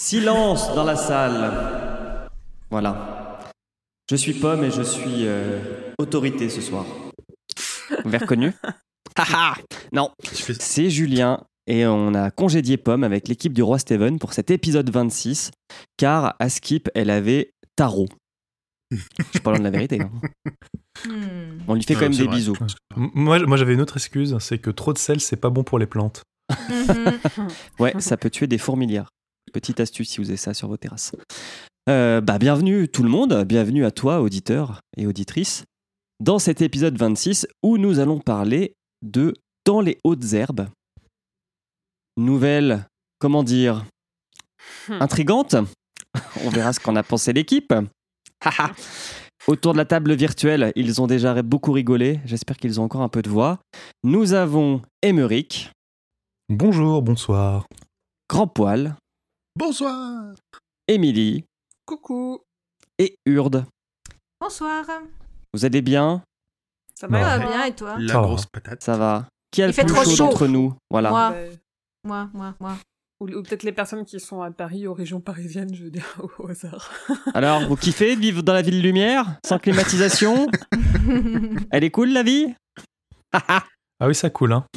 Silence dans la salle. Voilà. Je suis Pomme et je suis autorité ce soir. Vous m'avez reconnu? Non, c'est Julien et on a congédié Pomme avec l'équipe du Roi Steven pour cet épisode 26 car à Skip, elle avait tarot. Je parle de la vérité. Hein. On lui fait quand même des bisous. Moi, j'avais une autre excuse, c'est que trop de sel, c'est pas bon pour les plantes. Ouais, ça peut tuer des fourmilières. Petite astuce si vous avez ça sur vos terrasses. Bienvenue tout le monde, bienvenue à toi, auditeur et auditrice, dans cet épisode 26 où nous allons parler de Dans les hautes herbes. Nouvelle, comment dire, intrigante. On verra ce qu'en a pensé l'équipe. Autour de la table virtuelle, ils ont déjà beaucoup rigolé. J'espère qu'ils ont encore un peu de voix. Nous avons Émeric. Bonjour, bonsoir. Grand Poil. Bonsoir. Émilie. Coucou. Et Urde. Bonsoir. Vous allez bien? Ça Ça va va bien et toi? La Ça va. grosse patate. Ça va. Qui a Il le fait plus trop chaud chaud. d'entre nous? Voilà. Moi. Ouais. Ou peut-être les personnes qui sont à Paris, aux régions parisiennes, je veux dire, au hasard. Alors, vous kiffez de vivre dans la ville lumière, sans climatisation? Elle est cool, la vie? Ah oui, ça coule, hein.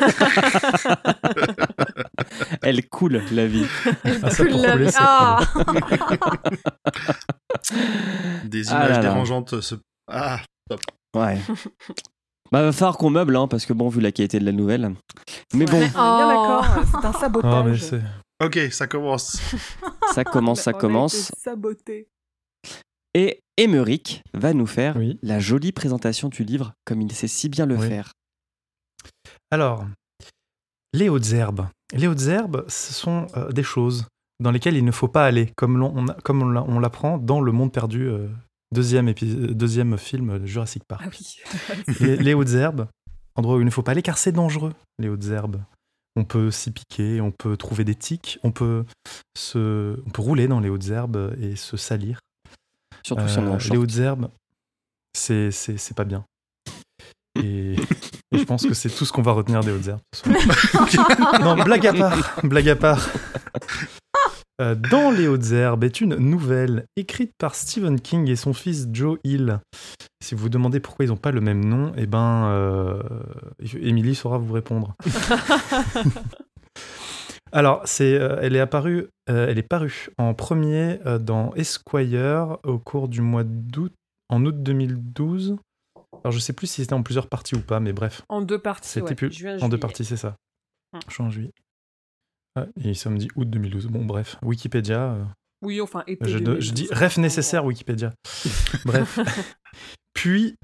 Elle coule, la vie. Ah, ça pour couler, ça Ah. Des Ah images là là. dérangeantes. Ah, Ouais. Va falloir qu'on meuble, hein, parce que bon, vu la qualité de la nouvelle. Mais bon, On est bien d'accord, c'est un sabotage. Ah, mais c'est... ok, ça commence. ça commence. On a été saboté. Et Émeric va nous faire Oui. la jolie présentation du livre, comme il sait si bien le Oui. faire. Alors, les hautes herbes. Les hautes herbes, ce sont des choses dans lesquelles il ne faut pas aller, comme on l'apprend dans Le Monde Perdu, deuxième film de Jurassic Park. Ah oui. Les hautes herbes, endroit où il ne faut pas aller car c'est dangereux, les hautes herbes. On peut s'y piquer, on peut trouver des tiques, on peut rouler dans les hautes herbes et se salir. Surtout si on est en Les short. hautes herbes, c'est pas bien. Et je pense que c'est tout ce qu'on va retenir des hautes herbes ce soir. Non, blague à part. Dans les hautes herbes est une nouvelle écrite par Stephen King et son fils Joe Hill. Si vous vous demandez pourquoi ils n'ont pas le même nom, Émilie saura vous répondre. Alors, elle est parue en premier dans Esquire au cours du mois d'août, en août 2012. Alors, je sais plus si c'était en plusieurs parties ou pas, mais bref. En deux parties, C'était ouais. plus Juin, en deux juillet. parties, c'est ça. Juin, juillet. Ah, et ça me dit août 2012. Bon, bref, Wikipédia. Oui, enfin, été Je 2012. dis ref nécessaire Wikipédia. Bref. Puis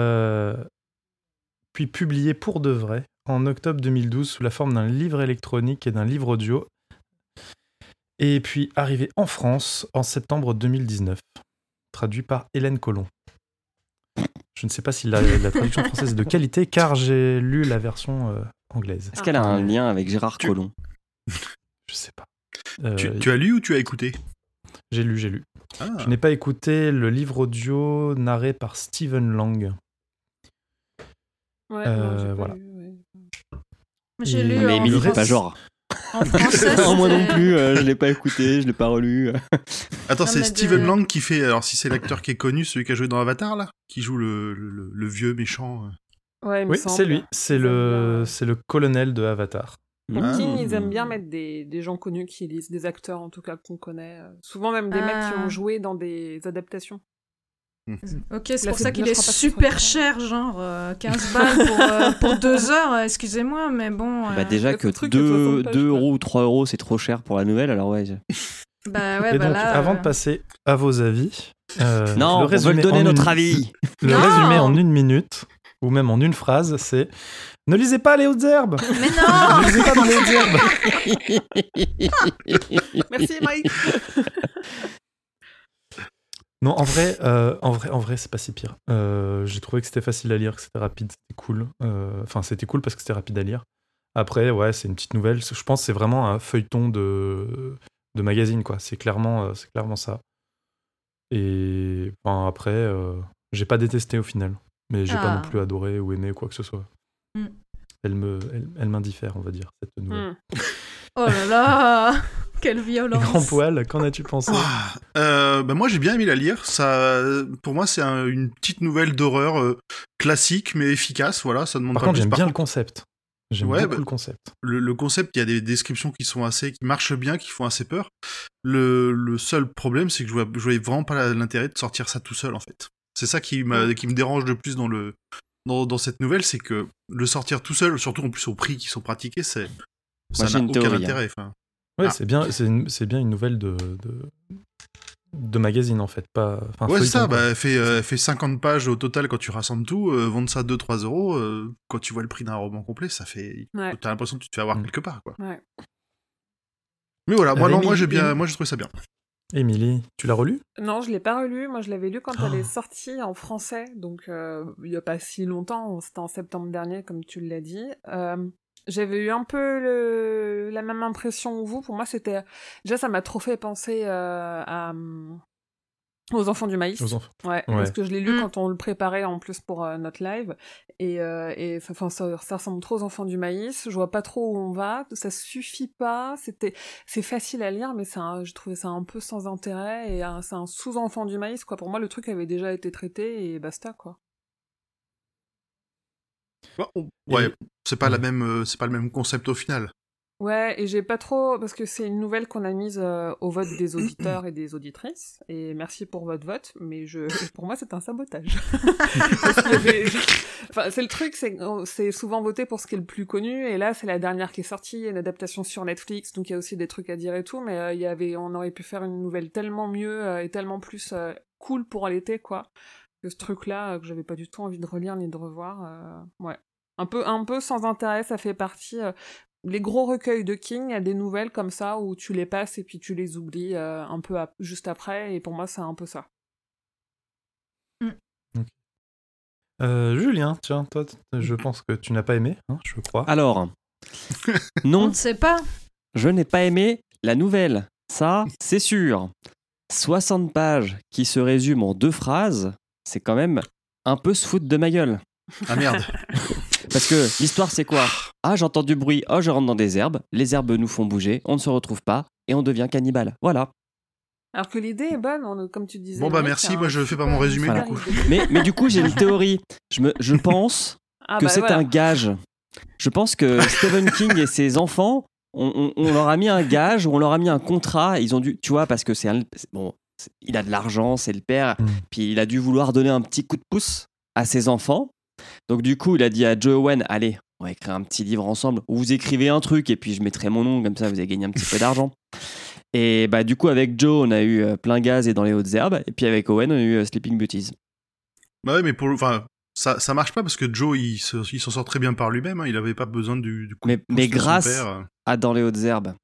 publié pour de vrai en octobre 2012 sous la forme d'un livre électronique et d'un livre audio. Et puis arrivé en France en septembre 2019. Traduit par Hélène Collomb. Je ne sais pas si la traduction française est de qualité car j'ai lu la version anglaise. Est-ce qu'elle a un lien avec Gérard Collomb? Je sais pas. Tu as lu ou tu as écouté? J'ai lu. Ah. Je n'ai pas écouté le livre audio narré par Stephen Lang. Ouais, non, j'ai pas voilà. lu, ouais. J'ai lu Mais en Émilie, le c'est pas France- genre. En français, Non, moi non c'était- plus, je l'ai pas écouté, je l'ai pas relu. Attends, Non, c'est mais Stephen de- Lang qui fait. Alors, si c'est l'acteur qui est connu, celui qui a joué dans Avatar, là, qui joue le vieux méchant. Ouais, il me Oui, semble. c'est lui. C'est Ils aiment le colonel de Avatar. bien, Ah. King, ils aiment bien mettre des gens connus qui lisent, des acteurs en tout cas qu'on connaît. Souvent même des mecs qui ont joué dans des adaptations. Ok, c'est Là, pour c'est ça bien, qu'il est je crois pas que ce super soit cher, genre 15 balles pour 2 heures, excusez-moi, mais bon... Bah déjà le que truc de 60 pages, 2 quoi. euros ou 3 euros, c'est trop cher pour la nouvelle, alors ouais. Bah ouais, Et bah donc, là... avant de passer à vos avis, Non, le on veut résumé le donner en notre une- avis. Le Non. résumé en 1 minute, ou même en une phrase, c'est « Ne lisez pas les hautes herbes !» Mais non. Ne lisez pas dans les hautes herbes. Merci Mike. Non, en vrai, c'est pas si pire. J'ai trouvé que c'était facile à lire, que c'était rapide, c'était cool. Enfin, c'était cool parce que c'était rapide à lire. Après, ouais, c'est une petite nouvelle. Je pense que c'est vraiment un feuilleton de magazine, quoi. C'est clairement ça. Et enfin, après, j'ai pas détesté au final. Mais j'ai pas Ah. non plus adoré ou aimé quoi que ce soit. Mm. Elle m'indiffère, on va dire, cette nouvelle. Oh là là. Quelle violence. Grand poil, qu'en as-tu pensé? Moi j'ai bien aimé la lire. Ça, pour moi c'est une petite nouvelle d'horreur classique mais efficace. Voilà, ça demande Par pas contre, plus. j'aime bien le concept. J'aime beaucoup le concept. Le concept, il y a des descriptions qui marchent bien, qui font assez peur. Le seul problème, c'est que je voyais vraiment pas l'intérêt de sortir ça tout seul en fait. C'est ça qui me dérange le plus dans cette nouvelle, c'est que le sortir tout seul, surtout en plus au prix qui sont pratiqués, ça n'a aucun intérêt. Ouais, c'est bien une nouvelle de magazine en fait, pas. Ouais, c'est ça. Elle fait 50 pages au total quand tu rassembles tout. Vendre ça 2-3 euros, quand tu vois le prix d'un roman complet, ça fait. Ouais. T'as l'impression que tu te fais avoir quelque part, quoi. Ouais. Mais voilà, moi j'ai trouvé ça bien. Émilie, tu l'as relu? Non, je l'ai pas relu. Moi, je l'avais lu quand elle est sortie en français, donc il y a pas si longtemps. C'était en septembre dernier, comme tu l'as dit. J'avais eu un peu la même impression que vous. Pour moi, c'était... Déjà, ça m'a trop fait penser aux Enfants du Maïs. Ouais, parce que je l'ai lu quand on le préparait en plus pour notre live. Et ça ressemble trop aux Enfants du Maïs. Je vois pas trop où on va. Ça suffit pas. C'est facile à lire, mais je trouvais ça un peu sans intérêt. Et c'est un sous-Enfant du Maïs, quoi. Pour moi, le truc avait déjà été traité et basta, quoi. Ouais, c'est pas le même concept au final. Ouais, et j'ai pas trop... Parce que c'est une nouvelle qu'on a mise au vote des auditeurs et des auditrices, et merci pour votre vote, mais pour moi, c'est un sabotage. C'est le truc, c'est souvent voté pour ce qui est le plus connu, et là, c'est la dernière qui est sortie, il y a une adaptation sur Netflix, donc il y a aussi des trucs à dire et tout, mais on aurait pu faire une nouvelle tellement mieux et tellement plus cool pour l'été, quoi. Que ce truc-là, que j'avais pas du tout envie de relire ni de revoir, ouais. Un peu sans intérêt, ça fait partie... les gros recueils de King, il y a des nouvelles comme ça où tu les passes et puis tu les oublies un peu juste après, et pour moi, c'est un peu ça. Okay. Julien, tiens, toi, je pense que tu n'as pas aimé, hein, je crois. Alors, non. On ne sait pas. Je n'ai pas aimé la nouvelle, ça, c'est sûr. 60 pages qui se résument en 2 phrases, c'est quand même un peu se foutre de ma gueule. Ah merde. Parce que l'histoire, c'est quoi? Ah, j'entends du bruit, je rentre dans des herbes, les herbes nous font bouger, on ne se retrouve pas, et on devient cannibale. Voilà. Alors que l'idée est bonne, comme tu disais. Bon merci, moi je fais pas mon résumé du coup. Mais du coup, j'ai une théorie. Je pense que c'est un gage. Je pense que Stephen King et ses enfants, on leur a mis un gage, ou on leur a mis un contrat, ils ont dû, tu vois, parce que il a de l'argent, c'est le père, puis il a dû vouloir donner un petit coup de pouce à ses enfants. Donc du coup, il a dit à Joe Owen, allez, on va écrire un petit livre ensemble, où vous écrivez un truc et puis je mettrai mon nom, comme ça vous avez gagné un petit peu d'argent. Et bah du coup, avec Joe, on a eu Plein Gaz et Dans les Hautes Herbes, et puis avec Owen, on a eu Sleeping Beauties. Bah ouais, mais ça marche pas parce que Joe, il s'en sort très bien par lui-même, hein. Il avait pas besoin du coup mais grâce à Dans les Hautes Herbes.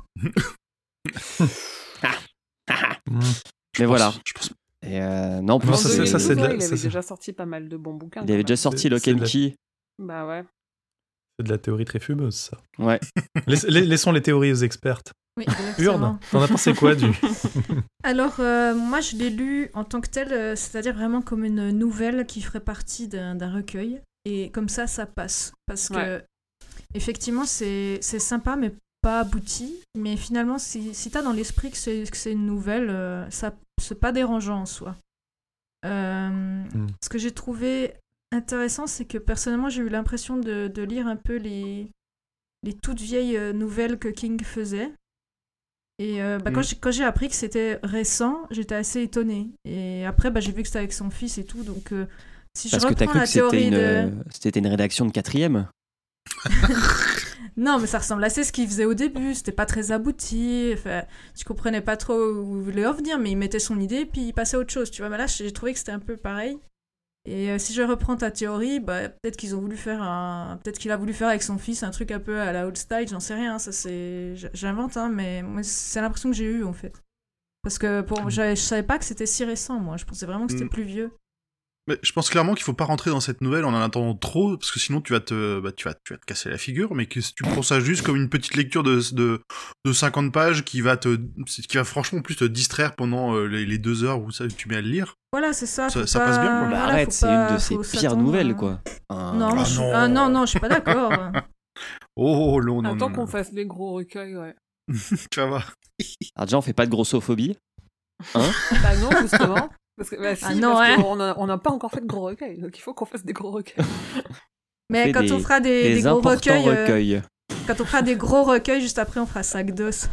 Mais voilà. Je pense... Et non, plus ça c'est il avait déjà sorti pas mal de bons bouquins. Il avait déjà sorti Lock and Key. Bah ouais. C'est de la théorie très fumeuse, ça. Ouais. Laissons les théories aux expertes. Oui, Urne, t'en as pensé quoi du... Alors, moi, je l'ai lu en tant que tel, c'est-à-dire vraiment comme une nouvelle qui ferait partie d'un recueil. Et comme ça passe. Parce que, effectivement, c'est sympa, mais pas abouti. Mais finalement, si t'as dans l'esprit que c'est une nouvelle, c'est pas dérangeant en soi. Ce que j'ai trouvé intéressant, c'est que personnellement, j'ai eu l'impression de lire un peu les toutes vieilles nouvelles que King faisait. Et quand j'ai appris que c'était récent, j'étais assez étonnée. Et après, j'ai vu que c'était avec son fils et tout. Donc, si je reprends la théorie c'était une rédaction de 4e. Non, mais ça ressemble assez à ce qu'il faisait au début. C'était pas très abouti. Enfin, je comprenais pas trop où il voulait en venir, mais il mettait son idée puis il passait à autre chose. Tu vois, mais là, j'ai trouvé que c'était un peu pareil. Et si je reprends ta théorie, peut-être qu'il a voulu faire avec son fils un truc un peu à la old style, j'en sais rien. Ça j'invente, hein, mais moi, c'est l'impression que j'ai eue en fait. Parce que je savais pas que c'était si récent, moi. Je pensais vraiment que c'était plus vieux. Mais je pense clairement qu'il faut pas rentrer dans cette nouvelle en attendant trop, parce que sinon tu vas te casser la figure, mais que si tu prends ça juste comme une petite lecture de 50 pages qui va franchement plus te distraire pendant les 2 heures où tu mets à le lire. Voilà, c'est ça. Ça passe bien, quoi. Arrête, c'est une de ses pires nouvelles, quoi. Non, je suis pas d'accord. Oh non. Attends qu'on fasse les gros recueils, ouais. Tu vas voir. Alors déjà, on fait pas de grossophobie. Hein? Bah non, justement. Parce que, bah si, Ah non, parce hein. qu'on n'a pas encore fait de gros recueils, donc il faut qu'on fasse des gros recueils. Mais quand on fera des gros importants recueils, quand on fera des gros recueils, juste après, on fera sac d'os.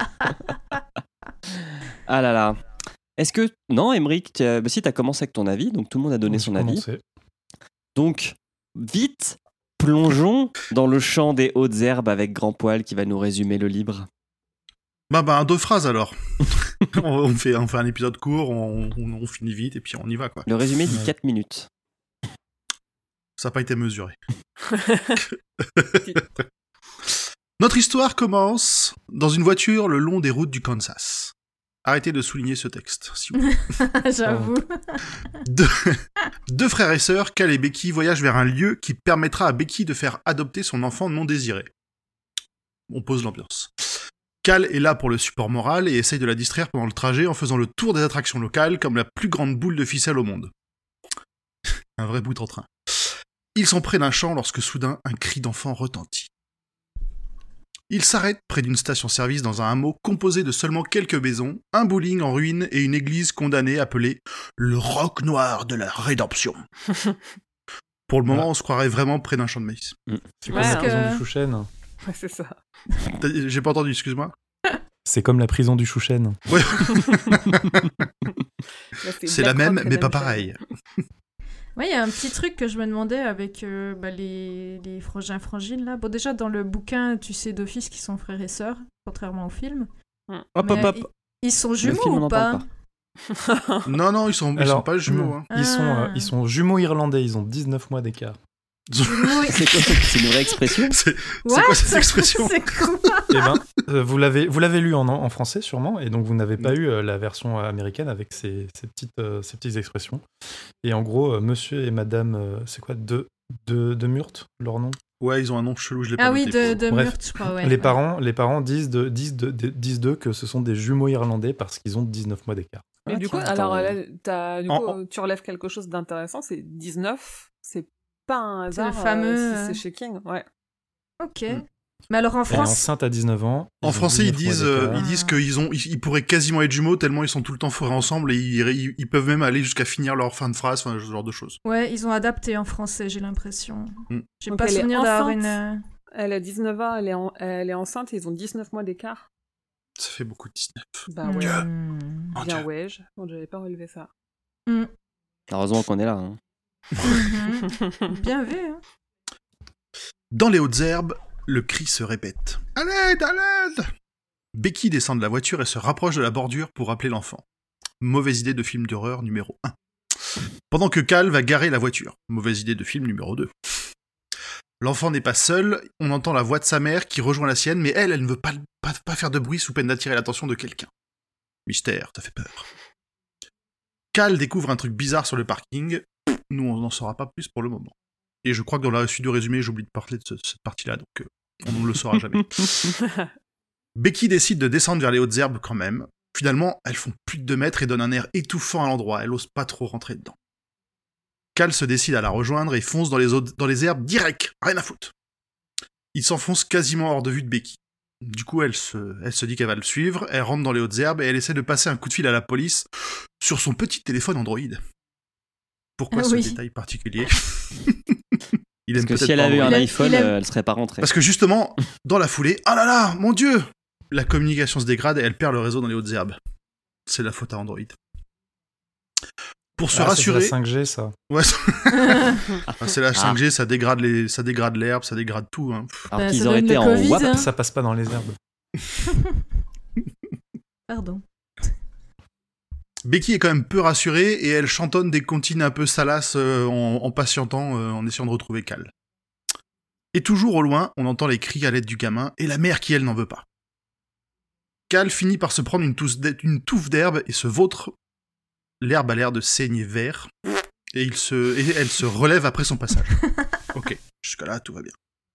Ah là là. Est-ce que... Non, Émeric, si t'as commencé avec ton avis, donc tout le monde a donné son avis. Donc, vite, plongeons dans le champ des hautes herbes avec Grand Poil qui va nous résumer le livre. Bah, 2 phrases alors. on fait un épisode court, on finit vite et puis on y va, quoi. Le résumé dit 4 minutes. Ça n'a pas été mesuré. Notre histoire commence dans une voiture le long des routes du Kansas. Arrêtez de souligner ce texte, s'il vous plaît. J'avoue. Deux frères et sœurs, Cal et Becky, voyagent vers un lieu qui permettra à Becky de faire adopter son enfant non désiré. On pose l'ambiance. Cal est là pour le support moral et essaye de la distraire pendant le trajet en faisant le tour des attractions locales comme la plus grande boule de ficelle au monde. Un vrai bout en train. Ils sont près d'un champ lorsque soudain un cri d'enfant retentit. Ils s'arrêtent près d'une station-service dans un hameau composé de seulement quelques maisons, un bowling en ruine et une église condamnée appelée le Roc Noir de la Rédemption. Pour le moment, on se croirait vraiment près d'un champ de maïs. C'est comme la prison du Chouchen. Ouais, c'est ça. J'ai pas entendu, excuse-moi. C'est comme la prison du Chouchen. Ouais. Là, C'est la même, mais pas pareil. Ouais, il y a un petit truc que je me demandais avec les frangins-frangines, là. Bon, déjà, dans le bouquin, tu sais d'office qu'ils sont frères et sœurs, contrairement au film. Hop. Ils sont jumeaux film, on ou en pas, pas. Non, ils sont pas jumeaux. Hein. Ils sont jumeaux irlandais, ils ont 19 mois d'écart. C'est quoi? C'est une vraie expression? C'est quoi cette expression? C'est quoi? Eh ben, vous l'avez lu en français sûrement, et donc vous n'avez pas eu la version américaine avec ces petites expressions. Et en gros, monsieur et madame, c'est quoi, de Murt, leur nom? Ouais, ils ont un nom chelou, je l'ai pas Ah oui, noté. de Bref, Murt, je crois, ouais. Les parents disent d'eux que ce sont des jumeaux irlandais parce qu'ils ont 19 mois d'écart. Mais du coup, tiens, alors attends. là, tu relèves quelque chose d'intéressant, c'est 19, c'est pas un hasard le fameux, si c'est chez King, ouais. Ok. Mais alors en Elle est France... enceinte à 19 ans. En français, ils 19 mois disent d'écart. qu'ils pourraient quasiment être jumeaux tellement ils sont tout le temps forés ensemble et ils peuvent même aller jusqu'à finir leur fin de phrase, enfin, ce genre de choses. Ouais, ils ont adapté en français, j'ai l'impression. J'ai Donc pas elle est souvenir d'avoir enceinte. une... Elle a 19 ans, elle est enceinte et ils ont 19 mois d'écart. Ça fait beaucoup de 19. Bah ouais. Mon Bien Dieu. ouais, bon, j'avais pas relevé ça. Heureusement qu'on est là. Hein. Bien vu, hein. Dans les hautes herbes, le cri se répète. À l'aide, à l'aide! Becky descend de la voiture et se rapproche de la bordure pour appeler l'enfant. Mauvaise idée de film d'horreur numéro 1. Pendant que Cal va garer la voiture. Mauvaise idée de film numéro 2. L'enfant n'est pas seul, on entend la voix de sa mère qui rejoint la sienne, mais elle ne veut pas faire de bruit sous peine d'attirer l'attention de quelqu'un. Mystère, ça fait peur. Cal découvre un truc bizarre sur le parking. Nous, on n'en saura pas plus pour le moment. Et je crois que dans la suite du résumé, j'oublie de parler de cette partie-là, donc on ne le saura jamais. Becky décide de descendre vers les hautes herbes quand même. Finalement, elles font plus de 2 mètres et donnent un air étouffant à l'endroit. Elle ose pas trop rentrer dedans. Cal se décide à la rejoindre et fonce dans les herbes direct, rien à foutre. Il s'enfonce quasiment hors de vue de Becky. Du coup, elle se dit qu'elle va le suivre, elle rentre dans les hautes herbes et elle essaie de passer un coup de fil à la police sur son petit téléphone Android. Pourquoi ce détail particulier? Parce que si elle avait eu un iPhone, elle serait pas rentrée. Parce que justement, dans la foulée, ah là là, mon Dieu! La communication se dégrade et elle perd le réseau dans les hautes herbes. C'est la faute à Android. Pour se rassurer... C'est la 5G, ça. Ouais, c'est la 5G, ça dégrade l'herbe, ça dégrade tout. Hein. Alors qu'ils auraient été en WAP, hein. Ça passe pas dans les herbes. Pardon. Becky est quand même peu rassurée et elle chantonne des comptines un peu salaces en patientant, en essayant de retrouver Cal. Et toujours au loin, on entend les cris à l'aide du gamin et la mère qui, elle, n'en veut pas. Cal finit par se prendre une touffe d'herbe et se vautre. L'herbe a l'air de saigner vert et elle se relève après son passage. Ok, jusqu'à là, tout va bien.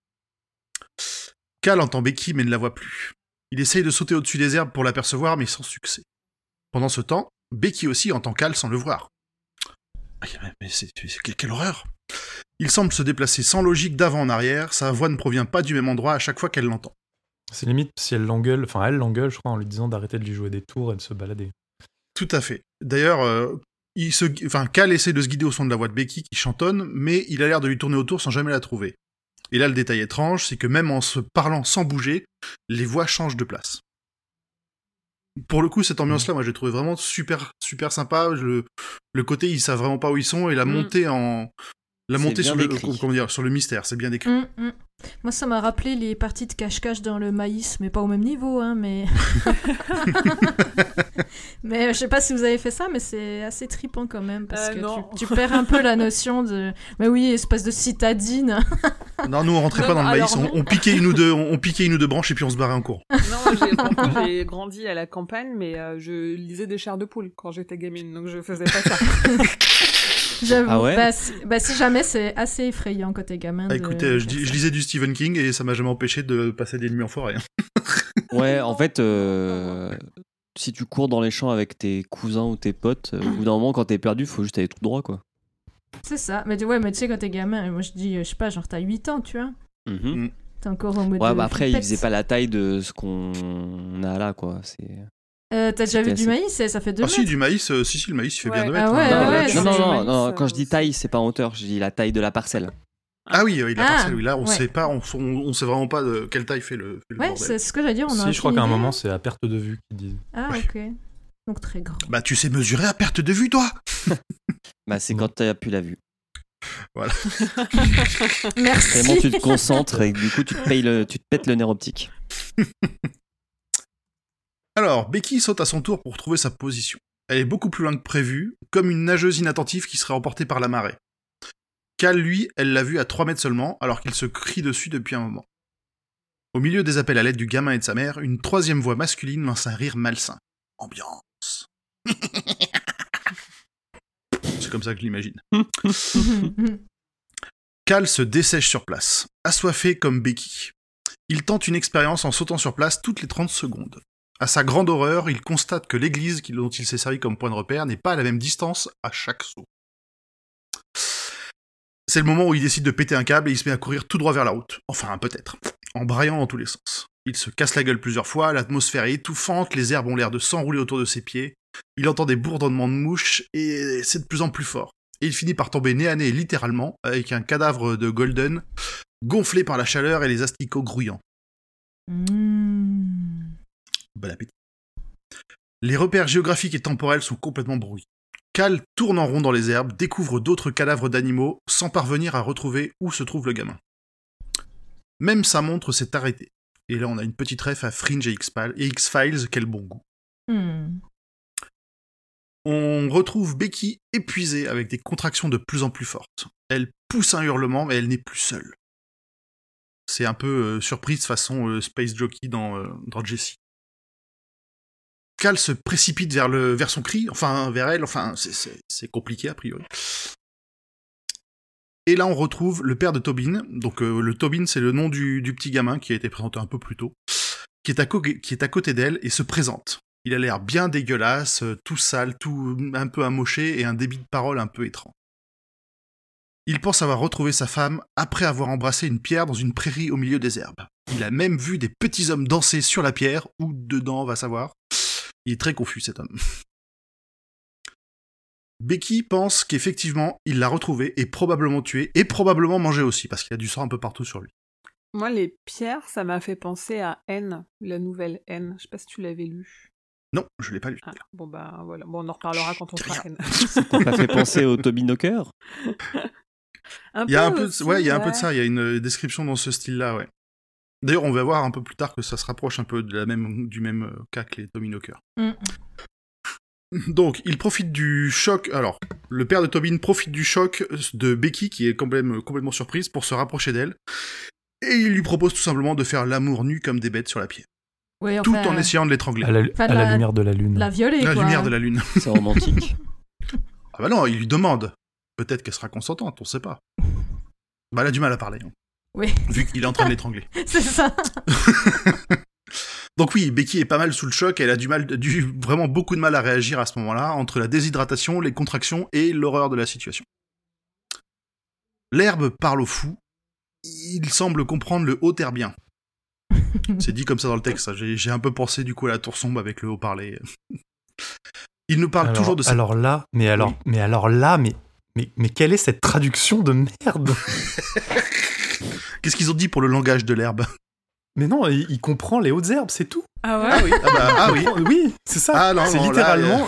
Cal entend Becky mais ne la voit plus. Il essaye de sauter au-dessus des herbes pour l'apercevoir mais sans succès. Pendant ce temps, Becky aussi entend Cal sans le voir. Mais quelle horreur! Il semble se déplacer sans logique d'avant en arrière, sa voix ne provient pas du même endroit à chaque fois qu'elle l'entend. C'est limite si elle l'engueule, je crois, en lui disant d'arrêter de lui jouer des tours et de se balader. Tout à fait. D'ailleurs, Cal essaie de se guider au son de la voix de Becky qui chantonne, mais il a l'air de lui tourner autour sans jamais la trouver. Et là, le détail étrange, c'est que même en se parlant sans bouger, les voix changent de place. Pour le coup, cette ambiance-là, moi, j'ai trouvé vraiment super, super sympa. Le côté, ils savent vraiment pas où ils sont, et la montée sur sur le mystère, c'est bien décrit. Moi, ça m'a rappelé les parties de cache-cache dans le maïs, mais pas au même niveau, hein, mais... mais je sais pas si vous avez fait ça, mais c'est assez trippant quand même, parce que tu perds un peu la notion de... Mais oui, espèce de citadine. Non, nous, on rentrait pas dans le maïs, on piquait une ou deux branches, et puis on se barrait en cours. Non, j'ai grandi à la campagne, mais je lisais des chairs de poule quand j'étais gamine, donc je faisais pas ça. J'avoue, ah ouais si jamais, c'est assez effrayant quand t'es gamin. Écoutez, je lisais du Stephen King et ça m'a jamais empêché de passer des nuits en forêt. Ouais, en fait, si tu cours dans les champs avec tes cousins ou tes potes, au bout d'un moment, quand t'es perdu, faut juste aller tout droit, quoi. C'est ça. Mais tu sais, quand t'es gamin, moi je dis, je sais pas, genre t'as 8 ans, tu vois. T'es encore en mode. Ouais, bah après, il faisait pas la taille de ce qu'on a là, quoi. T'as déjà vu du maïs? Ça fait 2 mètres. Ah si, du maïs, le maïs, il fait bien 2 mètres. Non, quand je dis taille, c'est pas en hauteur, je dis la taille de la parcelle. Ah oui, la parcelle, oui, là, on sait pas, on sait vraiment pas de quelle taille fait le bordel. Ouais, c'est ce que j'allais dire, je crois qu'à un moment, c'est à perte de vue qu'ils disent. Ah, ok. Donc très grand. Bah, tu sais mesurer à perte de vue, toi. Bah, c'est quand t'as plus la vue. Voilà. Merci. Vraiment, tu te concentres et du coup, tu te pètes le nerf optique. Alors, Becky saute à son tour pour trouver sa position. Elle est beaucoup plus loin que prévu, comme une nageuse inattentive qui serait emportée par la marée. Cal, lui, elle l'a vue à 3 mètres seulement, alors qu'il se crie dessus depuis un moment. Au milieu des appels à l'aide du gamin et de sa mère, une troisième voix masculine lance un rire malsain. Ambiance. C'est comme ça que je l'imagine. Cal se dessèche sur place, assoiffé comme Becky. Il tente une expérience en sautant sur place toutes les 30 secondes. À sa grande horreur, il constate que l'église dont il s'est servi comme point de repère n'est pas à la même distance à chaque saut. C'est le moment où il décide de péter un câble et il se met à courir tout droit vers la route. Enfin, peut-être. En braillant dans tous les sens. Il se casse la gueule plusieurs fois, l'atmosphère est étouffante, les herbes ont l'air de s'enrouler autour de ses pieds. Il entend des bourdonnements de mouches et c'est de plus en plus fort. Et il finit par tomber nez à nez littéralement avec un cadavre de Golden gonflé par la chaleur et les asticots grouillants. Bon appétit. Les repères géographiques et temporels sont complètement brouillés. Cal tourne en rond dans les herbes, découvre d'autres cadavres d'animaux, sans parvenir à retrouver où se trouve le gamin. Même sa montre s'est arrêtée. Et là, on a une petite ref à Fringe et X-Files, quel bon goût. On retrouve Becky épuisée avec des contractions de plus en plus fortes. Elle pousse un hurlement, mais elle n'est plus seule. C'est un peu surprise façon Space Jockey dans Jessie. Cal se précipite vers son cri, vers elle, c'est compliqué a priori. Et là on retrouve le père de Tobin, donc le Tobin c'est le nom du petit gamin qui a été présenté un peu plus tôt, qui est à côté d'elle et se présente. Il a l'air bien dégueulasse, tout sale, tout un peu amoché et un débit de parole un peu étrange. Il pense avoir retrouvé sa femme après avoir embrassé une pierre dans une prairie au milieu des herbes. Il a même vu des petits hommes danser sur la pierre, ou dedans, on va savoir. Il est très confus, cet homme. Becky pense qu'effectivement, il l'a retrouvé et probablement tué, et probablement mangé aussi, parce qu'il a du sang un peu partout sur lui. Moi, les pierres, ça m'a fait penser à N, la nouvelle N. Je sais pas si tu l'avais lu. Non, je l'ai pas lu. Ah, bon, bah voilà. Bon, on en reparlera quand on fera N. Ça m'a fait penser au Toby Knocker. Il y a un peu de ça, il y a une description dans ce style-là, ouais. D'ailleurs, on va voir un peu plus tard que ça se rapproche un peu du même cas que les Tommy Knocker. Donc, il profite du choc... Alors, le père de Tobin profite du choc de Becky, qui est complètement surprise, pour se rapprocher d'elle. Et il lui propose tout simplement de faire l'amour nu comme des bêtes sur la pierre. Oui, tout en essayant de l'étrangler. À la lumière de la lune. La violer, quoi. À la lumière de la lune. C'est romantique. Ah bah non, il lui demande. Peut-être qu'elle sera consentante, on sait pas. Bah, elle a du mal à parler. Hein. Oui. Vu qu'il est en train de l'étrangler. C'est ça. Donc oui, Becky est pas mal sous le choc, elle a vraiment beaucoup de mal à réagir à ce moment-là, entre la déshydratation, les contractions et l'horreur de la situation. L'herbe parle au fou, il semble comprendre le haut herbien. C'est dit comme ça dans le texte. J'ai un peu pensé du coup à la tour sombre avec le haut-parlé. Il nous parle toujours de ça. Mais quelle est cette traduction de merde? Qu'est-ce qu'ils ont dit pour le langage de l'herbe? Mais non, il comprend les hautes herbes, c'est tout. Ah ouais? Ah oui. Oui, c'est ça. Ah non, c'est non, littéralement,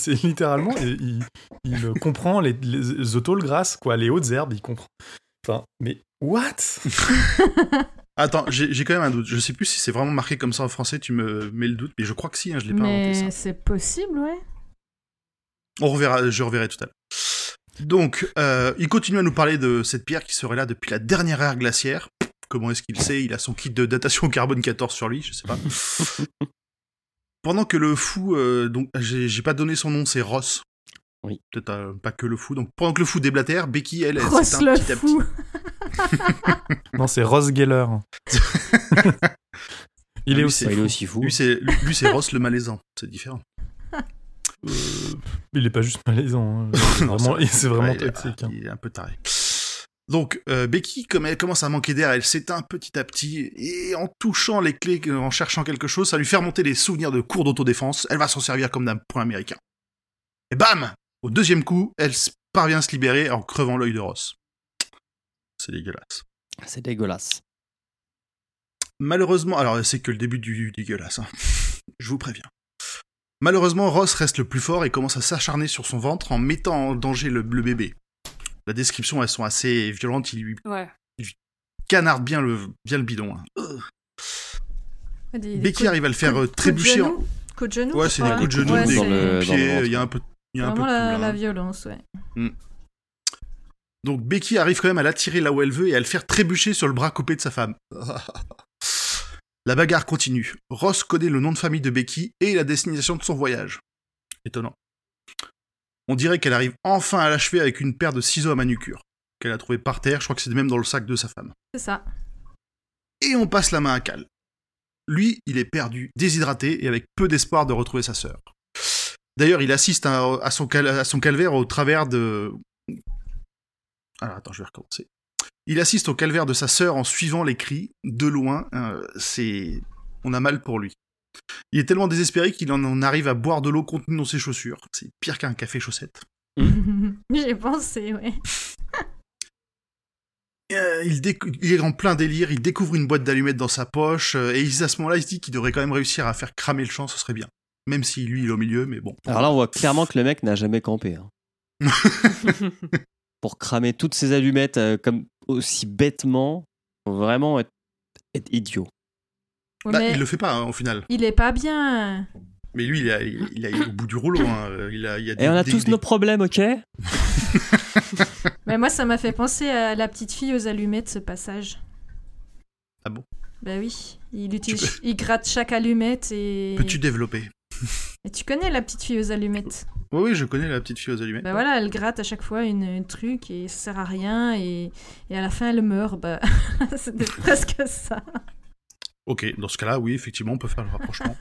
il comprend les autoles grasses, quoi, les hautes herbes, il comprend. Enfin, mais what? Attends, j'ai quand même un doute. Je sais plus si c'est vraiment marqué comme ça en français, tu me mets le doute, mais je crois que si, je l'ai pas inventé ça. Mais c'est possible, ouais. Je reverrai tout à l'heure. Donc, il continue à nous parler de cette pierre qui serait là depuis la dernière ère glaciaire. Comment est-ce qu'il sait? Il a son kit de datation carbone 14 sur lui, je sais pas. Pendant que le fou, donc j'ai pas donné son nom, c'est Ross. Oui. Peut-être pas que le fou. Donc pendant que le fou déblatère, Becky, elle Ross s'éteint le petit à petit. fou. Non, c'est Ross Geller. Il est aussi fou. Lui, c'est Ross le malaisant. C'est différent. Il est pas juste malaisant. C'est vraiment toxique. Il est un peu taré. Donc, Becky, comme elle commence à manquer d'air, elle s'éteint petit à petit, et en touchant les clés, en cherchant quelque chose, ça lui fait remonter des souvenirs de cours d'autodéfense, elle va s'en servir comme d'un point américain. Et bam! Au deuxième coup, elle parvient à se libérer en crevant l'œil de Ross. C'est dégueulasse. C'est dégueulasse. Malheureusement, alors c'est que le début du dégueulasse, hein. Je vous préviens. Malheureusement, Ross reste le plus fort et commence à s'acharner sur son ventre en mettant en danger le bébé. La description, elles sont assez violentes, il lui canarde bien le bidon. Hein. Becky arrive à le faire trébucher en... Coup de genou? Ouais, c'est des coups de genou, des coups de pied, il y a un peu de vraiment tout, la violence, ouais. Donc Becky arrive quand même à l'attirer là où elle veut et à le faire trébucher sur le bras coupé de sa femme. La bagarre continue. Ross connaît le nom de famille de Becky et la destination de son voyage. Étonnant. On dirait qu'elle arrive enfin à l'achever avec une paire de ciseaux à manucure, qu'elle a trouvé par terre, je crois que c'est même dans le sac de sa femme. C'est ça. Et on passe la main à Cal. Lui, il est perdu, déshydraté et avec peu d'espoir de retrouver sa sœur. D'ailleurs, il assiste à son calvaire au travers de... Alors attends, je vais recommencer. Il assiste au calvaire de sa sœur en suivant les cris, de loin, on a mal pour lui. Il est tellement désespéré qu'il en arrive à boire de l'eau contenue dans ses chaussures. C'est pire qu'un café chaussette. J'ai pensé, ouais. Il est en plein délire, il découvre une boîte d'allumettes dans sa poche, et à ce moment-là, il se dit qu'il devrait quand même réussir à faire cramer le champ, ce serait bien. Même si lui, il est au milieu, mais bon. Alors là, on voit clairement que le mec n'a jamais campé. Hein. Pour cramer toutes ces allumettes comme aussi bêtement, faut vraiment être idiot. Ouais, il le fait pas, hein, au final. Il est pas bien. Mais lui, il est au bout du rouleau. Hein. Et on a tous nos problèmes, ok? Mais moi, ça m'a fait penser à la petite fille aux allumettes, ce passage. Ah bon? Bah oui, il gratte chaque allumette et... Peux-tu développer? Et tu connais la petite fille aux allumettes? Oui, je connais la petite fille aux allumettes. Bah voilà, elle gratte à chaque fois un truc et ça sert à rien et à la fin, elle meurt. Bah, c'était presque ça. Ok, dans ce cas-là, oui, effectivement, on peut faire le rapprochement.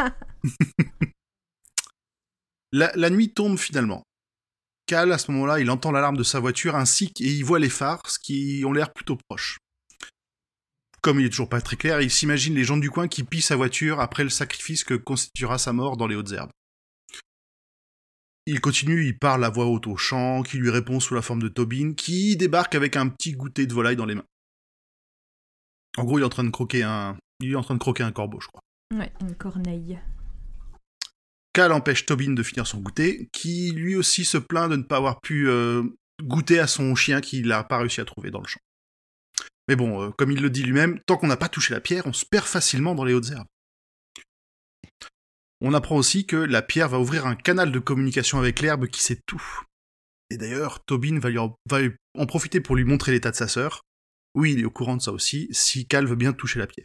La nuit tombe finalement. Cal, à ce moment-là, il entend l'alarme de sa voiture et il voit les phares, ce qui ont l'air plutôt proches. Comme il est toujours pas très clair, il s'imagine les gens du coin qui pillent sa voiture après le sacrifice que constituera sa mort dans les hautes herbes. Il continue, il parle à voix haute au champ, qui lui répond sous la forme de Tobin, qui débarque avec un petit goûter de volaille dans les mains. En gros, il est en train de croquer un corbeau, je crois. Ouais, une corneille. Cal empêche Tobin de finir son goûter, qui lui aussi se plaint de ne pas avoir pu goûter à son chien qu'il n'a pas réussi à trouver dans le champ. Mais bon, comme il le dit lui-même, tant qu'on n'a pas touché la pierre, on se perd facilement dans les hautes herbes. On apprend aussi que la pierre va ouvrir un canal de communication avec l'herbe qui sait tout. Et d'ailleurs, Tobin va en profiter pour lui montrer l'état de sa sœur. Oui, il est au courant de ça aussi, si Cal veut bien toucher la pierre.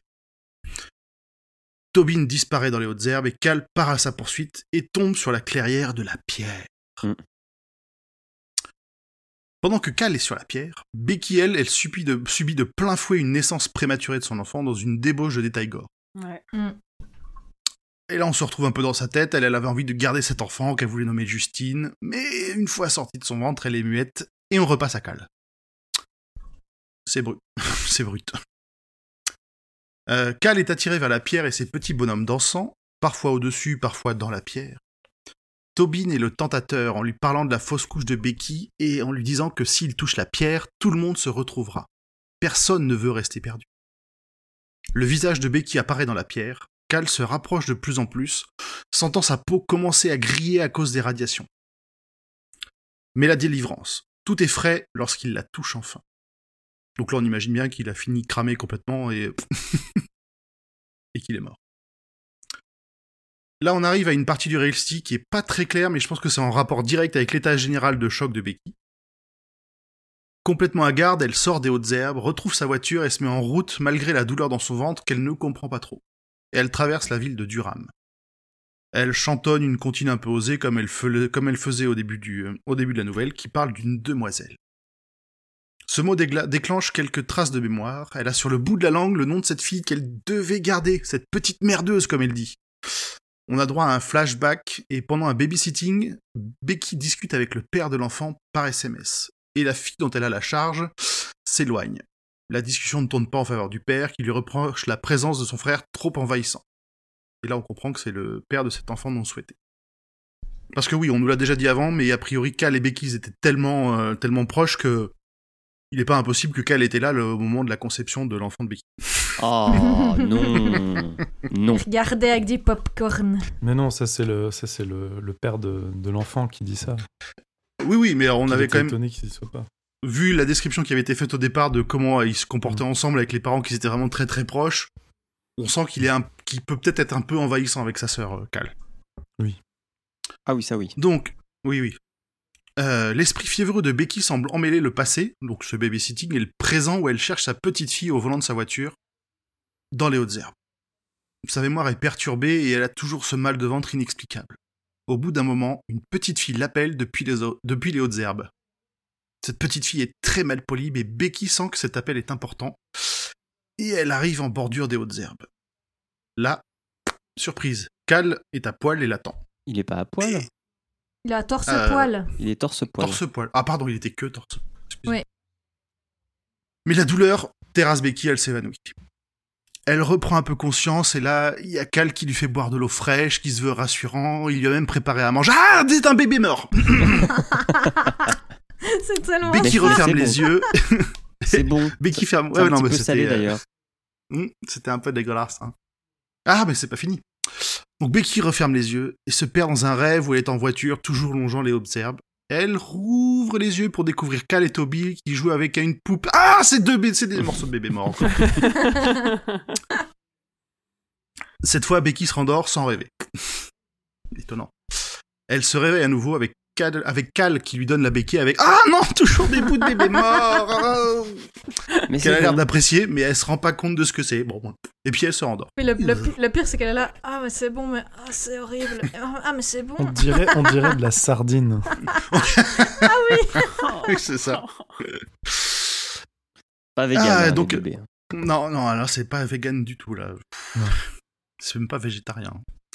Tobin disparaît dans les hautes herbes et Cal part à sa poursuite et tombe sur la clairière de la pierre. Pendant que Cal est sur la pierre, Becky, elle subit de plein fouet une naissance prématurée de son enfant dans une débauche de détails gore. Ouais. Et là, on se retrouve un peu dans sa tête, elle avait envie de garder cet enfant qu'elle voulait nommer Justine, mais une fois sortie de son ventre, elle est muette, et on repasse à Cal. C'est brut. C'est brut. Cal est attiré vers la pierre et ses petits bonhommes dansant, parfois au-dessus, parfois dans la pierre. Tobin est le tentateur en lui parlant de la fausse couche de Becky et en lui disant que s'il touche la pierre, tout le monde se retrouvera. Personne ne veut rester perdu. Le visage de Becky apparaît dans la pierre. Cal se rapproche de plus en plus, sentant sa peau commencer à griller à cause des radiations. Mais la délivrance, tout est frais lorsqu'il la touche enfin. Donc là, on imagine bien qu'il a fini cramé complètement et qu'il est mort. Là, on arrive à une partie du récit qui est pas très claire, mais je pense que c'est en rapport direct avec l'état général de choc de Becky. Complètement hagarde, elle sort des hautes herbes, retrouve sa voiture et se met en route malgré la douleur dans son ventre qu'elle ne comprend pas trop. Et elle traverse la ville de Durham. Elle chantonne une comptine un peu osée comme elle faisait au début de la nouvelle, qui parle d'une demoiselle. Ce mot déclenche quelques traces de mémoire. Elle a sur le bout de la langue le nom de cette fille qu'elle devait garder, cette petite merdeuse comme elle dit. On a droit à un flashback, et pendant un babysitting, Becky discute avec le père de l'enfant par SMS. Et la fille dont elle a la charge s'éloigne. La discussion ne tourne pas en faveur du père, qui lui reproche la présence de son frère trop envahissant. Et là, on comprend que c'est le père de cet enfant non souhaité. Parce que oui, on nous l'a déjà dit avant, mais a priori, Cal et Becky étaient tellement proches que il n'est pas impossible que Cal était là au moment de la conception de l'enfant de Becky. Oh non. Non. Regardez avec du popcorn. Mais non, ça c'est le père de l'enfant qui dit ça. Oui, mais on avait quand même étonné qu'il ne soit pas. Vu la description qui avait été faite au départ de comment ils se comportaient ensemble avec les parents qui étaient vraiment très très proches, on sent qu'il peut peut-être être un peu envahissant avec sa sœur, Cal. Oui. Ah oui, ça oui. Donc, oui. L'esprit fiévreux de Becky semble emmêler le passé, donc ce babysitting, et le présent où elle cherche sa petite fille au volant de sa voiture, dans les hautes herbes. Sa mémoire est perturbée et elle a toujours ce mal de ventre inexplicable. Au bout d'un moment, une petite fille l'appelle depuis les hautes herbes. Cette petite fille est très mal polie, mais Becky sent que cet appel est important, et elle arrive en bordure des hautes herbes. Là, surprise, Cal est à poil et l'attend. Il est pas à poil. Il a torse-poil. Il est torse-poil. Torse-poil. Ah pardon, il était que torse. Oui. Mais la douleur terrasse Becky, elle s'évanouit. Elle reprend un peu conscience, et là, il y a Cal qui lui fait boire de l'eau fraîche, qui se veut rassurant, il lui a même préparé à manger. Ah, c'est un bébé mort. C'est tellement Becky referme les yeux. C'est bon. Becky ferme. C'est un petit mais peu salé c'était, d'ailleurs. C'était un peu dégueulasse. Hein. Ah, mais c'est pas fini. Donc Becky referme les yeux et se perd dans un rêve où elle est en voiture, toujours longeant les hautes herbes. Elle rouvre les yeux pour découvrir Cal et Toby qui jouent avec une poupe. Ah, c'est des morceaux de bébé morts encore. Cette fois, Becky se rendort sans rêver. Étonnant. Elle se réveille à nouveau avec Cal qui lui donne la béquille avec « Ah non, toujours des bouts de bébé morts !» Mais Qu'elle a c'est l'air bon. d'apprécier, mais elle se rend pas compte de ce que c'est. Bon. Et puis elle se rendort. Oui, le pire, c'est qu'elle est là. Ah, mais c'est bon, mais c'est horrible. Ah, mais c'est bon. On dirait de la sardine. Oui, c'est ça. Pas vegan, Ah, hein, donc- les bébés. Non, alors c'est pas vegan du tout, là. Non. C'est même pas végétarien.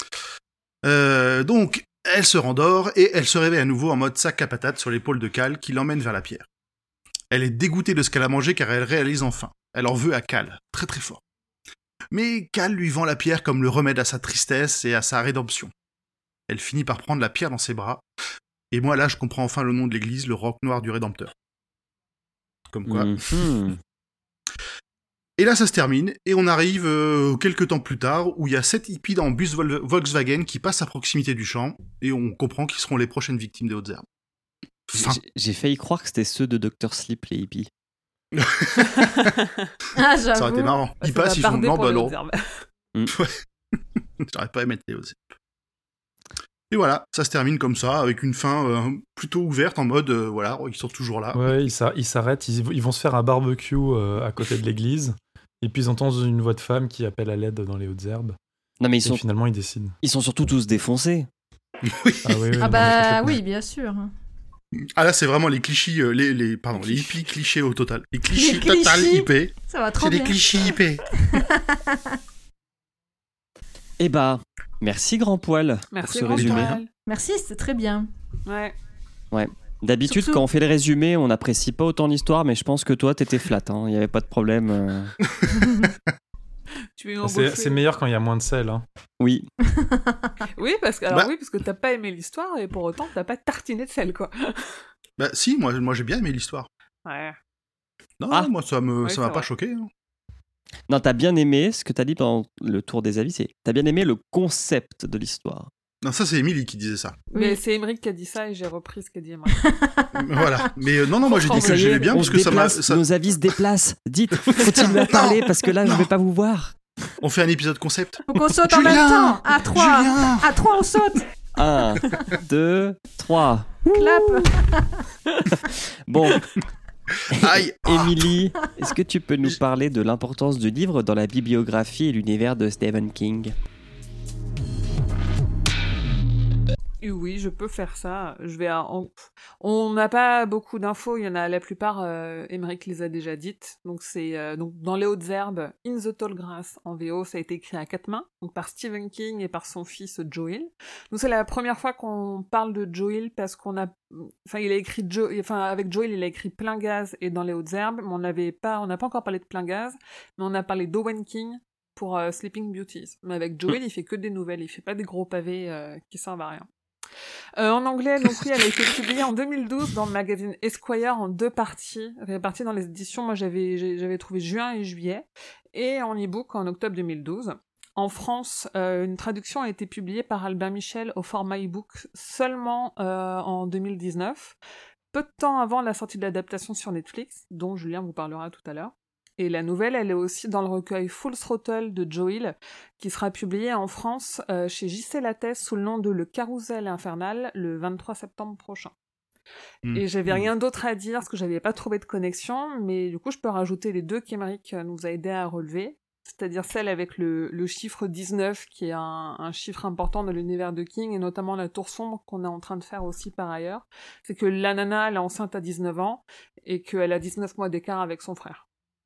Donc, elle se rendort et elle se réveille à nouveau en mode sac à patates sur l'épaule de Cal qui l'emmène vers la pierre. Elle est dégoûtée de ce qu'elle a mangé car elle réalise enfin. Elle en veut à Cal, très très fort. Mais Cal lui vend la pierre comme le remède à sa tristesse et à sa rédemption. Elle finit par prendre la pierre dans ses bras. Et moi là, je comprends enfin le nom de l'église, le roc noir du Rédempteur. Comme quoi. Mhm. Et là, ça se termine, et on arrive quelques temps plus tard, où il y a 7 hippies en bus Volkswagen qui passent à proximité du champ, et on comprend qu'ils seront les prochaines victimes des hautes herbes. Fin. J'ai failli croire que c'était ceux de Dr. Sleep, les hippies. Ah, j'avoue. Ça aurait été marrant. Ils passent, ils font non, bah non. J'aurais pas aimé être les hautes herbes. Et voilà, ça se termine comme ça, avec une fin plutôt ouverte, en mode, voilà, ils sont toujours là. Ouais, ils s'arrêtent, ils vont se faire un barbecue à côté de l'église, et puis ils entendent une voix de femme qui appelle à l'aide dans les hautes herbes, Non, mais et finalement ils décident. ils sont surtout tous défoncés. Oui. Ah, oui, Ah non, bah complètement. oui, bien sûr. Ah là, c'est vraiment les clichés, les hippies clichés au total. Les clichés Les total clichés. hippés. Ça va trop C'est des bien. clichés hippés. Eh bah, merci Grand Poil Merci, pour ce Grand résumé. Poil. Merci, c'était très bien. Ouais. D'habitude, Surtout- quand on fait le résumé, on n'apprécie pas autant l'histoire, mais je pense que toi, t'étais flat, il n'y avait pas de problème. Tu es embauché. C'est meilleur quand il y a moins de sel. Hein. Oui. Oui, parce que t'as pas aimé l'histoire et pour autant t'as pas tartiné de sel, quoi. Bah si, moi j'ai bien aimé l'histoire. Ouais. Non, moi ça m'a c'est pas vrai. choqué. Hein. Non, t'as bien aimé ce que t'as dit pendant le tour des avis, c'est t'as bien aimé le concept de l'histoire. Non, ça c'est Émilie qui disait ça. Mais c'est Émeric qui a dit ça et j'ai repris ce qu'a dit Émeric. Voilà. Mais non, moi j'ai dit que Ça y est, j'aimais bien on parce se que ça m'a. déplace, nos avis se déplacent. Dites, continuez à parler parce que là, je vais pas vous voir. On fait un épisode concept. Faut qu'on saute en même temps. À 3. Julien À 3, on saute. 1, 2, 3. Clap. Bon, Aïe. Émilie, est-ce que tu peux nous parler de l'importance du livre dans la bibliographie et l'univers de Stephen King ? Oui, je peux faire ça. On n'a pas beaucoup d'infos. Il y en a la plupart. Émeric les a déjà dites. Donc c'est donc dans les hautes herbes, In the Tall Grass en VO, ça a été écrit à 4 mains, donc par Stephen King et par son fils Joe Hill. Donc c'est la première fois qu'on parle de Joe Hill parce qu'on a, il a écrit avec Joe Hill, il a écrit Plein Gaz et Dans les hautes herbes, mais on n'a pas encore parlé de Plein Gaz, mais on a parlé d'Owen King pour Sleeping Beauties. Mais avec Joe Hill, il fait que des nouvelles, il fait pas des gros pavés qui servent à rien. En anglais, donc oui, elle a été publiée en 2012 dans le magazine Esquire en 2 parties, réparties dans les éditions. Moi, j'avais trouvé juin et juillet, et en e-book en octobre 2012. En France, une traduction a été publiée par Albin Michel au format e-book seulement en 2019, peu de temps avant la sortie de l'adaptation sur Netflix, dont Julien vous parlera tout à l'heure. Et la nouvelle, elle est aussi dans le recueil Full Throttle de Joe Hill, qui sera publié en France chez J.C. Lattès sous le nom de Le Carrousel Infernal le 23 septembre prochain. Et j'avais rien d'autre à dire parce que j'avais pas trouvé de connexion, mais du coup je peux rajouter les 2 qu'Émeric nous a aidé à relever, c'est-à-dire celle avec le chiffre 19 qui est un chiffre important dans l'univers de King et notamment la tour sombre qu'on est en train de faire aussi par ailleurs. C'est que la nana elle est enceinte à 19 ans et qu'elle a 19 mois d'écart avec son frère.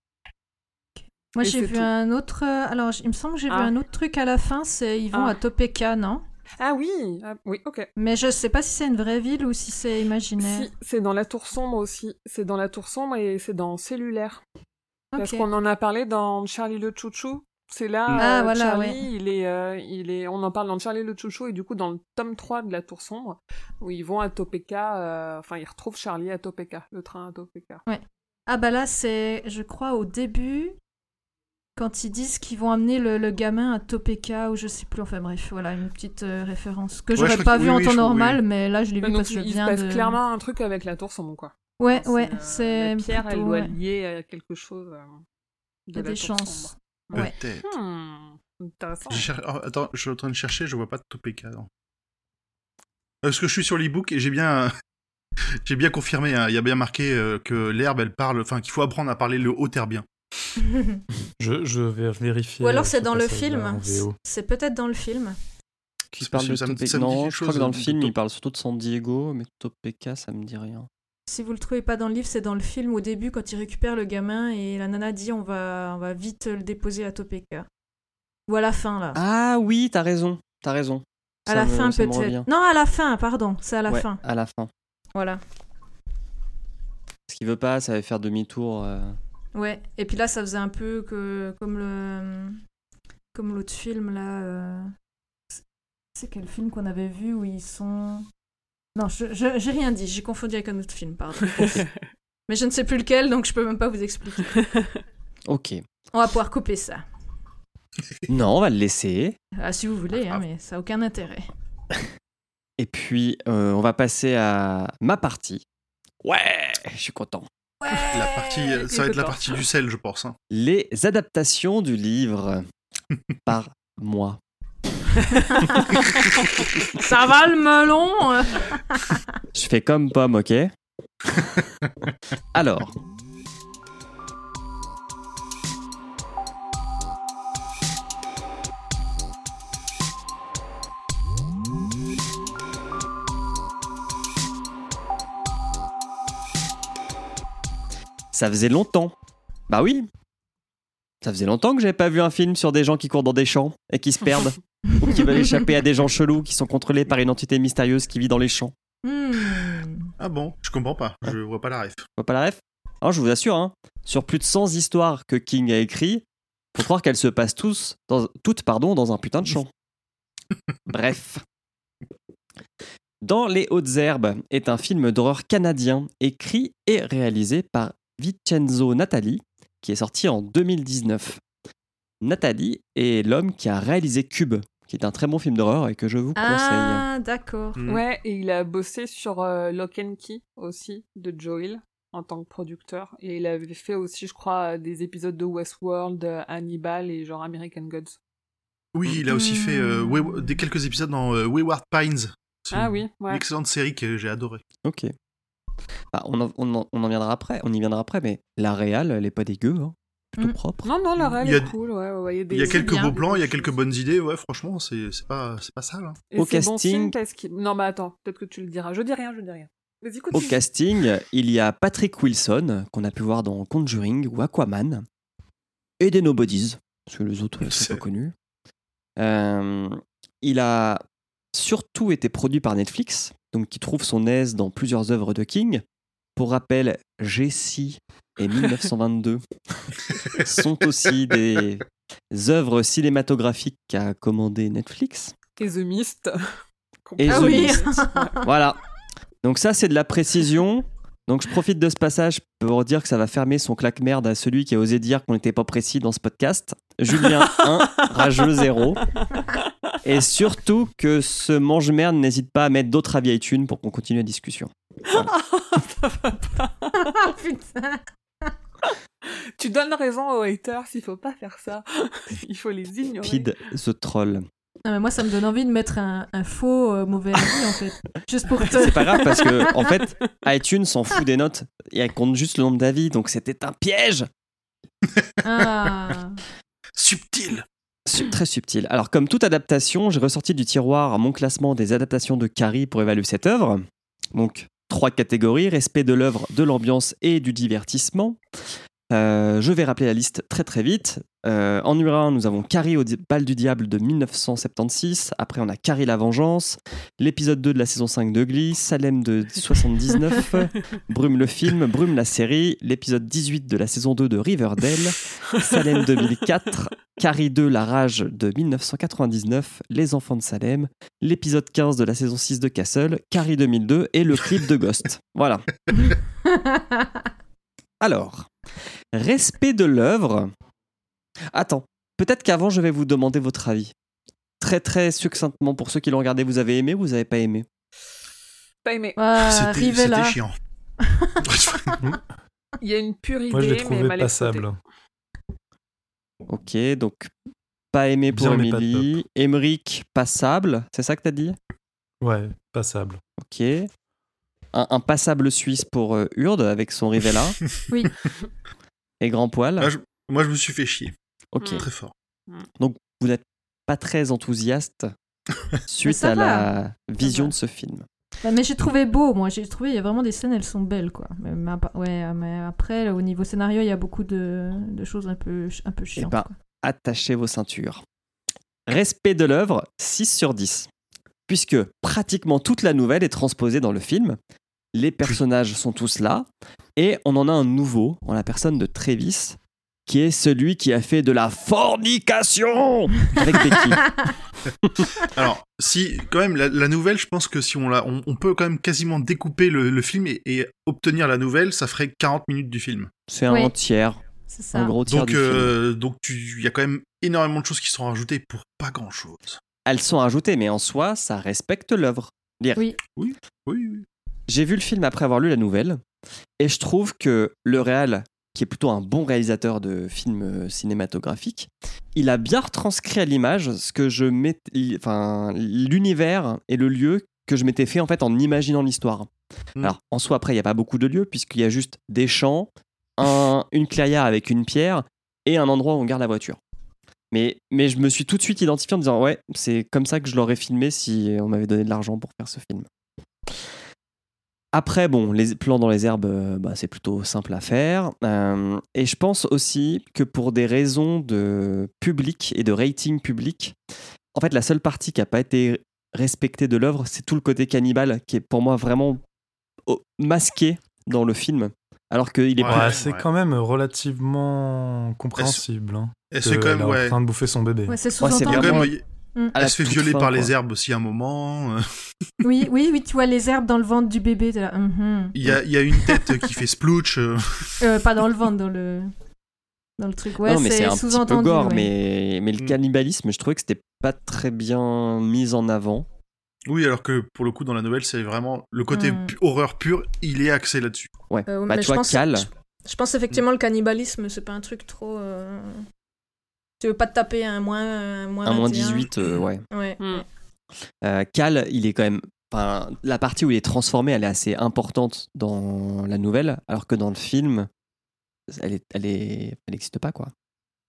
Moi, Et j'ai c'est vu tout. un autre. Alors, il me semble que j'ai vu un autre truc à la fin. C'est ils vont à Topeka, non? Ah oui, ok. Mais je sais pas si c'est une vraie ville ou si c'est imaginaire. Si, c'est dans la tour sombre aussi. C'est dans la tour sombre et c'est dans Cellulaire. Parce Ok. qu'on en a parlé dans Charlie le Chouchou. C'est là, voilà, Charlie, ouais. il est, on en parle dans Charlie le Chouchou et du coup dans le tome 3 de la tour sombre, où ils vont à Topeka, ils retrouvent Charlie à Topeka, le train à Topeka. Ah bah là, c'est, je crois, au début, quand ils disent qu'ils vont amener le gamin à Topeka, ou je sais plus, enfin bref, voilà, une petite référence que j'aurais je pas crois vue en oui, temps je crois, normal, oui. mais là je l'ai vu Donc parce que je il se viens passe de... clairement un truc avec la tour sombre, quoi. Ouais, Enfin, ouais, c'est la pierre, elle plutôt, doit ouais. lier à quelque chose Il y de a la des tour chances. sombre. Ouais. Peut-être. Intéressant. Attends, je suis en train de chercher, je vois pas de Topeka. Non. Parce que je suis sur l'e-book et j'ai bien confirmé, hein, il y a bien marqué que l'herbe, elle parle, enfin qu'il faut apprendre à parler le haut-herbien. Je vais vérifier. Ou alors ce c'est dans le passage-là film. en VO. C'est peut-être dans le film. Qui C'est parle de possible, ça me Topeka. dit Non, quelque je crois chose, que dans le de film, Top- il parle surtout de San Diego, mais Topeka, ça me dit rien. Si vous le trouvez pas dans le livre, c'est dans le film au début quand il récupère le gamin et la nana dit on va vite le déposer à Topeka. Ou à la fin là. Ah oui, t'as raison. À la fin ça me peut-être. revient. Non, à la fin, pardon, c'est à la Ouais, fin. à la fin. Voilà. Ce qu'il veut pas, ça va faire demi-tour. Ouais, et puis là ça faisait un peu comme l'autre film là. C'est quel film qu'on avait vu où ils sont... Non, j'ai rien dit, j'ai confondu avec un autre film, pardon. Mais je ne sais plus lequel, donc je peux même pas vous expliquer. Ok. On va pouvoir couper ça. Non, on va le laisser. Ah, si vous voulez, hein, mais ça n'a aucun intérêt. Et puis, on va passer à ma partie. Ouais, je suis content. La partie, ça va être la partie du sel, je pense. Hein. Les adaptations du livre par moi. Ça va le melon Je fais comme Pomme, ok? Alors. Ça faisait longtemps. Bah oui. Ça faisait longtemps que j'avais pas vu un film sur des gens qui courent dans des champs et qui se perdent. Ou qui veulent échapper à des gens chelous qui sont contrôlés par une entité mystérieuse qui vit dans les champs. Ah bon, je comprends pas, je vois pas la ref. Tu vois pas la ref? Alors, je vous assure, hein, sur plus de 100 histoires que King a écrit, Faut croire qu'elles se passent toutes dans un putain de champ. Bref. Dans les hautes herbes est un film d'horreur canadien écrit et réalisé par Vincenzo Natali qui est sorti en 2019. Natali est l'homme qui a réalisé Cube, qui est un très bon film d'horreur et que je vous conseille. Ah, d'accord. Ouais, et il a bossé sur Lock and Key aussi, de Joel, en tant que producteur. Et il avait fait aussi, je crois, des épisodes de Westworld, Hannibal et genre American Gods. Oui, il a aussi fait des quelques épisodes dans Wayward Pines. C'est une excellente série que j'ai adorée. Ok. Ah, on y viendra après, mais la réal, elle est pas dégueu, hein. Plutôt propre. Non, la réal est cool. Ouais, il y a quelques beaux plans, il y a quelques bonnes idées. Ouais, franchement, c'est pas sale. Hein. Et au casting, non, mais attends, peut-être que tu le diras. Je dis rien. Vas-y, au casting, il y a Patrick Wilson qu'on a pu voir dans Conjuring ou Aquaman, et des nobodies, parce que les autres sont pas connus. Il a surtout été produit par Netflix, donc qui trouve son aise dans plusieurs œuvres de King. Pour rappel, Jessie et 1922 sont aussi des œuvres cinématographiques qu'a commandé Netflix. Et The Mist. Mist. Voilà. Donc ça, c'est de la précision. Donc je profite de ce passage pour dire que ça va fermer son claque-merde à celui qui a osé dire qu'on n'était pas précis dans ce podcast. Julien 1, rageux 0. Et surtout que ce mange-merde n'hésite pas à mettre d'autres avis iTunes pour qu'on continue la discussion. Voilà. Putain. Tu donnes raison aux haters, il faut pas faire ça. Il faut les ignorer. Pid the troll. Non, mais moi, ça me donne envie de mettre un faux mauvais avis, en fait. Juste pour te... C'est pas grave parce que, en fait, iTunes s'en fout des notes et elle compte juste le nombre d'avis, donc c'était un piège. Ah. Subtil. Très subtil. Alors, comme toute adaptation, j'ai ressorti du tiroir mon classement des adaptations de Carrie pour évaluer cette œuvre. Donc, 3 catégories, respect de l'œuvre, de l'ambiance et du divertissement. Je vais rappeler la liste très très vite. En numéro 1, nous avons Carrie au bal du diable de 1976. Après, on a Carrie la vengeance. L'épisode 2 de la saison 5 de Glee. Salem de 79. Brume le film. Brume la série. L'épisode 18 de la saison 2 de Riverdale. Salem 2004. Carrie 2, la rage de 1999. Les enfants de Salem. L'épisode 15 de la saison 6 de Castle. Carrie 2002 et le clip de Ghost. Voilà. Alors, respect de l'œuvre. Attends, peut-être qu'avant je vais vous demander votre avis. Très très succinctement, pour ceux qui l'ont regardé, vous avez aimé ou vous avez pas aimé? Pas aimé. C'était chiant. Il y a une pure idée, moi je l'ai mais trouvé mal passable. Ok, donc pas aimé pour Bien, mais pas Émilie. Émeric, passable, c'est ça que t'as dit? Ouais, passable. Ok. Un passable suisse pour Urde avec son Rivella. Oui. Et Grand Poil. Moi je me suis fait chier. Ok. Très fort. Donc vous n'êtes pas très enthousiaste suite à la vision de ce film. Mais j'ai trouvé beau, moi. J'ai trouvé, il y a vraiment des scènes, elles sont belles, quoi. Mais après, au niveau scénario, il y a beaucoup de choses un peu chiantes. Quoi. Attachez vos ceintures. Respect de l'œuvre, 6 sur 10. Puisque pratiquement toute la nouvelle est transposée dans le film. Les personnages sont tous là. Et on en a un nouveau, en la personne de Travis, qui est celui qui a fait de la fornication avec Becky. Alors, si, quand même, la nouvelle, je pense que si on peut quand même quasiment découper le film et obtenir la nouvelle, ça ferait 40 minutes du film. C'est un tiers. C'est ça. Un gros tiers du film. Donc, il y a quand même énormément de choses qui sont rajoutées pour pas grand-chose. Elles sont ajoutées, mais en soi, ça respecte l'œuvre. Oui. J'ai vu le film après avoir lu la nouvelle, et je trouve que le réal, qui est plutôt un bon réalisateur de films cinématographiques, il a bien retranscrit à l'image ce que l'univers et le lieu que je m'étais fait en fait en imaginant l'histoire. Alors en soi après il n'y a pas beaucoup de lieux puisqu'il y a juste des champs, une clairière avec une pierre et un endroit où on garde la voiture. Mais je me suis tout de suite identifié en disant ouais, c'est comme ça que je l'aurais filmé si on m'avait donné de l'argent pour faire ce film. Après, bon, les plans dans les herbes, c'est plutôt simple à faire. Et je pense aussi que pour des raisons de public et de rating public, en fait, la seule partie qui n'a pas été respectée de l'œuvre, c'est tout le côté cannibale qui est pour moi vraiment masqué dans le film. Alors qu'il est c'est quand même relativement compréhensible. Elle se fait quand même, elle est en train de bouffer son bébé. Ouais, c'est c'est sous-entendu. vraiment- Elle se fait violer par les herbes. herbes aussi à un moment. Oui, tu vois les herbes dans le ventre du bébé. T'es là, Il y a une tête qui fait splouch. Pas dans le ventre, dans le truc. Ouais, non, mais c'est un petit peu sous-entendu. gore, ouais. mais le cannibalisme, je trouvais que c'était pas très bien mis en avant. Oui, alors que pour le coup, dans la nouvelle, c'est vraiment le côté horreur pure, il est axé là-dessus. Ouais. Mais Tu vois, Cal, Je pense effectivement le cannibalisme, c'est pas un truc trop. Tu veux pas te taper un moins un moins 21. 18, ouais. Ouais. Cal, il est quand même. Enfin, la partie où il est transformé, elle est assez importante dans la nouvelle, alors que dans le film, elle n'existe pas, quoi.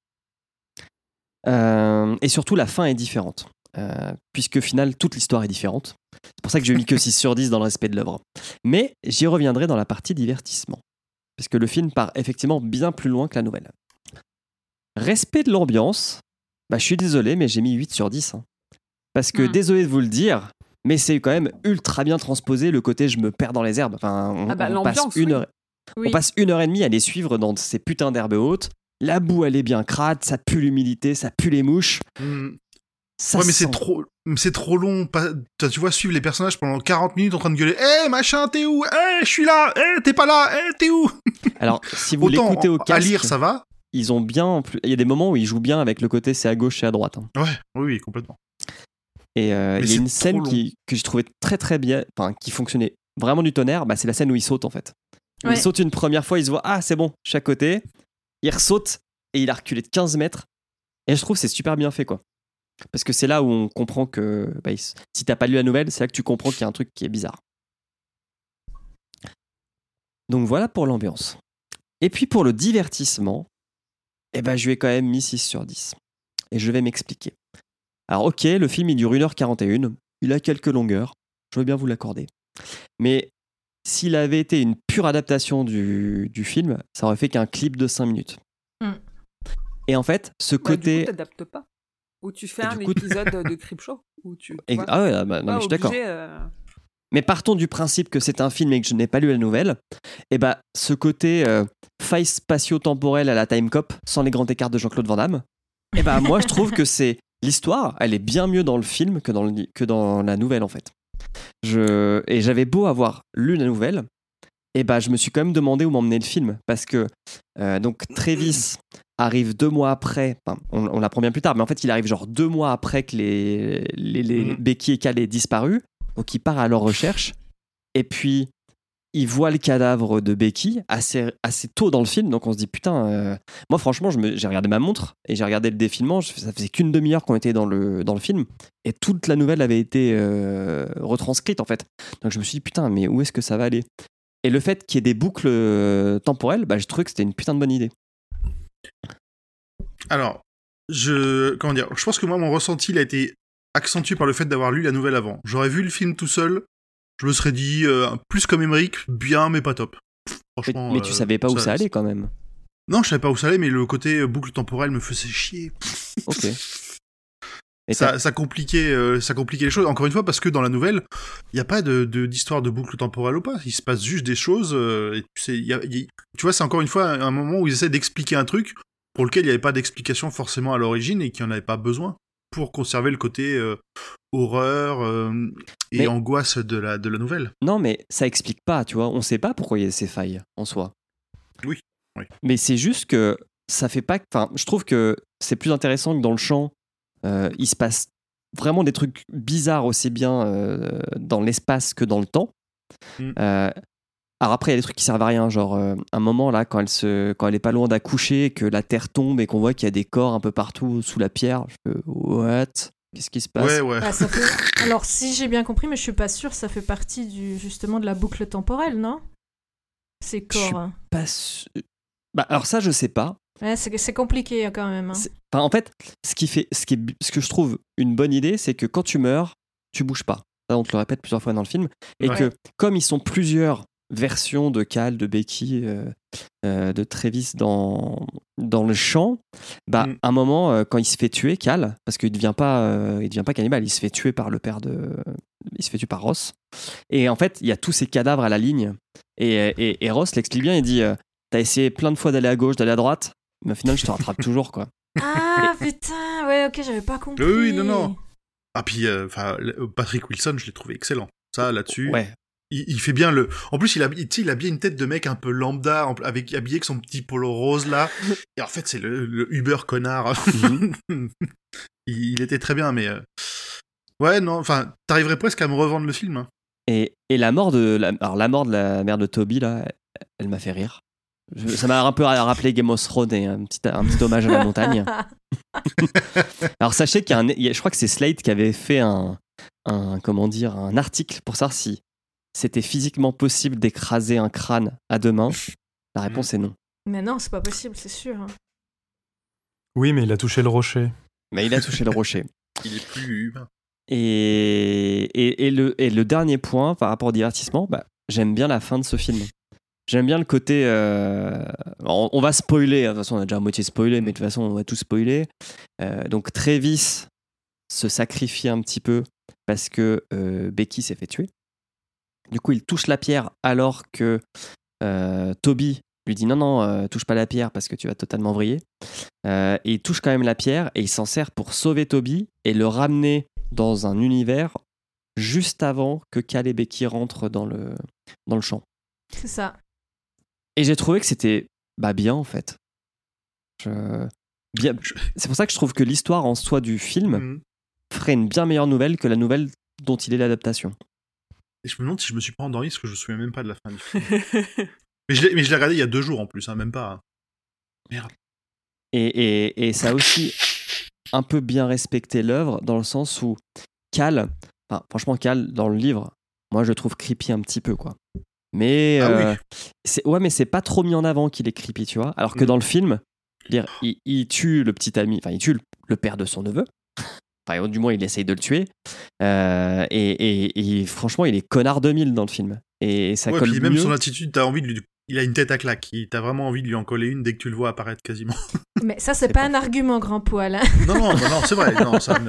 Et surtout, la fin est différente. Puisque, au final, toute l'histoire est différente. C'est pour ça que j'ai mis que 6 sur 10 dans le respect de l'œuvre. Mais j'y reviendrai dans la partie divertissement. Parce que le film part effectivement bien plus loin que la nouvelle. Respect de l'ambiance, je suis désolé, mais j'ai mis 8 sur 10. Hein. Parce que, désolé de vous le dire, mais c'est quand même ultra bien transposé le côté je me perds dans les herbes. Enfin, on passe une heure. Oui. On passe 1h30 à les suivre dans ces putains d'herbes hautes. La boue, elle est bien crade, ça pue l'humidité, ça pue les mouches. Ça mais sent. c'est trop long. Tu vois, suivre les personnages pendant 40 minutes en train de gueuler « Eh, machin, t'es où ? Eh, je suis là ! Eh, t'es pas là ! Eh, t'es où ?» Alors, si vous Autant l'écoutez au casque, à lire, ça va. ils ont bien. Il y a des moments où ils jouent bien avec le côté c'est à gauche et à droite. Hein. Ouais, oui, complètement. Et il y a une c'est scène trop long. que je trouvais très très bien, enfin qui fonctionnait vraiment du tonnerre, c'est la scène où il saute en fait. Où il saute une première fois, il se voit, ah c'est bon, je suis à côté, il ressaute et il a reculé de 15 mètres. Et je trouve que c'est super bien fait quoi. Parce que c'est là où on comprend que si t'as pas lu la nouvelle, c'est là que tu comprends qu'il y a un truc qui est bizarre. Donc voilà pour l'ambiance. Et puis pour le divertissement, je lui ai quand même mis 6 sur 10. Et je vais m'expliquer. Alors ok, le film il dure 1h41, il a quelques longueurs, je veux bien vous l'accorder. Mais s'il avait été une pure adaptation du film, ça aurait fait qu'un clip de 5 minutes. Et en fait, ce côté... Du coup, t'adaptes pas. Ou tu fais un épisode de Creepshow. Ah ouais, non, mais je suis d'accord. Mais partons du principe que c'est un film et que je n'ai pas lu la nouvelle. Ce côté faille spatio-temporelle à la Time Cop, sans les grands écarts de Jean-Claude Van Damme, moi je trouve que c'est... L'histoire, elle est bien mieux dans le film que dans la nouvelle en fait. Et j'avais beau avoir lu la nouvelle, je me suis quand même demandé où m'emmenait le film. Parce que donc Travis arrive 2 mois après, on l'apprend bien plus tard, mais en fait il arrive genre 2 mois après que les Becky et Cal aient disparu. Donc il part à leur recherche. Et puis il voit le cadavre de Becky assez tôt dans le film, donc on se dit putain, moi franchement j'ai regardé ma montre et j'ai regardé le défilement, ça faisait qu'une demi-heure qu'on était dans le film et toute la nouvelle avait été retranscrite en fait, donc je me suis dit putain mais où est-ce que ça va aller, et le fait qu'il y ait des boucles temporelles, je trouvais que c'était une putain de bonne idée. Alors je pense que moi mon ressenti il a été accentué par le fait d'avoir lu la nouvelle avant. J'aurais vu le film tout seul, je me serais dit, plus comme Emmerich, bien, mais pas top. Franchement, mais tu savais pas où ça allait quand même. Non, je savais pas où ça allait, mais le côté boucle temporelle me faisait chier. Ok. Et ça compliquait les choses. Encore une fois, parce que dans la nouvelle, il n'y a pas d'histoire de boucle temporelle ou pas. Il se passe juste des choses. Et tu vois, c'est encore une fois un moment où ils essaient d'expliquer un truc pour lequel il n'y avait pas d'explication forcément à l'origine et qu'il n'y en avait pas besoin pour conserver le côté horreur et angoisse de la nouvelle. Non, mais ça explique pas, tu vois. On sait pas pourquoi il y a ces failles en soi. Oui. Mais c'est juste que ça fait pas... Enfin, je trouve que c'est plus intéressant que dans le champ, il se passe vraiment des trucs bizarres aussi bien dans l'espace que dans le temps. Alors après, il y a des trucs qui servent à rien, genre un moment là, quand elle est pas loin d'accoucher, que la terre tombe et qu'on voit qu'il y a des corps un peu partout sous la pierre. What ? Qu'est-ce qui se passe ? Ouais. Alors si j'ai bien compris, mais je suis pas sûre, ça fait partie justement de la boucle temporelle, non ? Ces corps. Alors ça, je sais pas. Ouais, c'est compliqué quand même. Hein. En fait, ce que je trouve une bonne idée, c'est que quand tu meurs, tu bouges pas. Ça, on te le répète plusieurs fois dans le film. Et que comme ils sont plusieurs versions de Cal, de Becky, de Travis dans le champ, à un moment, quand il se fait tuer, Cal, parce qu'il devient pas cannibale, il se fait tuer par il se fait tuer par Ross. Et en fait, il y a tous ces cadavres à la ligne. Et Ross l'explique bien, il dit t'as essayé plein de fois d'aller à gauche, d'aller à droite, mais au final, je te rattrape toujours, quoi. Ah putain, ouais, ok, j'avais pas compris. Oui, non. Ah, puis, Patrick Wilson, je l'ai trouvé excellent. Ça, là-dessus. Ouais. Il fait bien le. En plus, il a bien une tête de mec un peu lambda, habillé avec son petit polo rose là. Et en fait, c'est le Uber connard. Il était très bien, mais. Ouais, non, enfin, t'arriverais presque à me revendre le film. Hein. Et la mort de la mère de Toby là, elle m'a fait rire. Ça m'a un peu rappelé Game of Thrones et un petit hommage à la montagne. Alors sachez je crois que c'est Slate qui avait fait un article pour savoir si c'était physiquement possible d'écraser un crâne à deux mains. La réponse est non. Mais non, c'est pas possible, c'est sûr. Hein. Oui, mais il a touché le rocher. Mais il a touché le rocher. Il est plus humain. Et le dernier point par rapport au divertissement, j'aime bien la fin de ce film. J'aime bien le côté... on va spoiler, de toute façon on a déjà à moitié spoilé, mais de toute façon on va tout spoiler. Donc Travis se sacrifie un petit peu parce que Becky s'est fait tuer. Du coup il touche la pierre alors que Toby lui dit non, touche pas la pierre parce que tu vas totalement vriller. Et il touche quand même la pierre et il s'en sert pour sauver Toby et le ramener dans un univers juste avant que Cal et Becky rentrent dans le champ. C'est ça. Et j'ai trouvé que c'était bien en fait. C'est pour ça que je trouve que l'histoire en soi du film ferait une bien meilleure nouvelle que la nouvelle dont il est l'adaptation. Et je me demande si je me suis pas endormi parce que je me souviens même pas de la fin du film. mais je l'ai regardé il y a 2 jours en plus, hein, même pas. Hein. Merde. Et ça a aussi un peu bien respecté l'œuvre dans le sens où Cal, franchement Cal dans le livre, moi je le trouve creepy un petit peu quoi. Mais mais c'est pas trop mis en avant qu'il est creepy, tu vois. Alors que dans le film, il tue le petit ami, enfin il tue le père de son neveu. Enfin, du moins il essaye de le tuer. Et franchement, il est connard 2000 dans le film. Et ça colle puis mieux. Même son attitude, t'as envie de lui. Il a une tête à claque. T'as vraiment envie de lui en coller une dès que tu le vois apparaître quasiment. Mais ça, c'est pas un argument, grand poil. Hein. Non, c'est vrai. Non, ça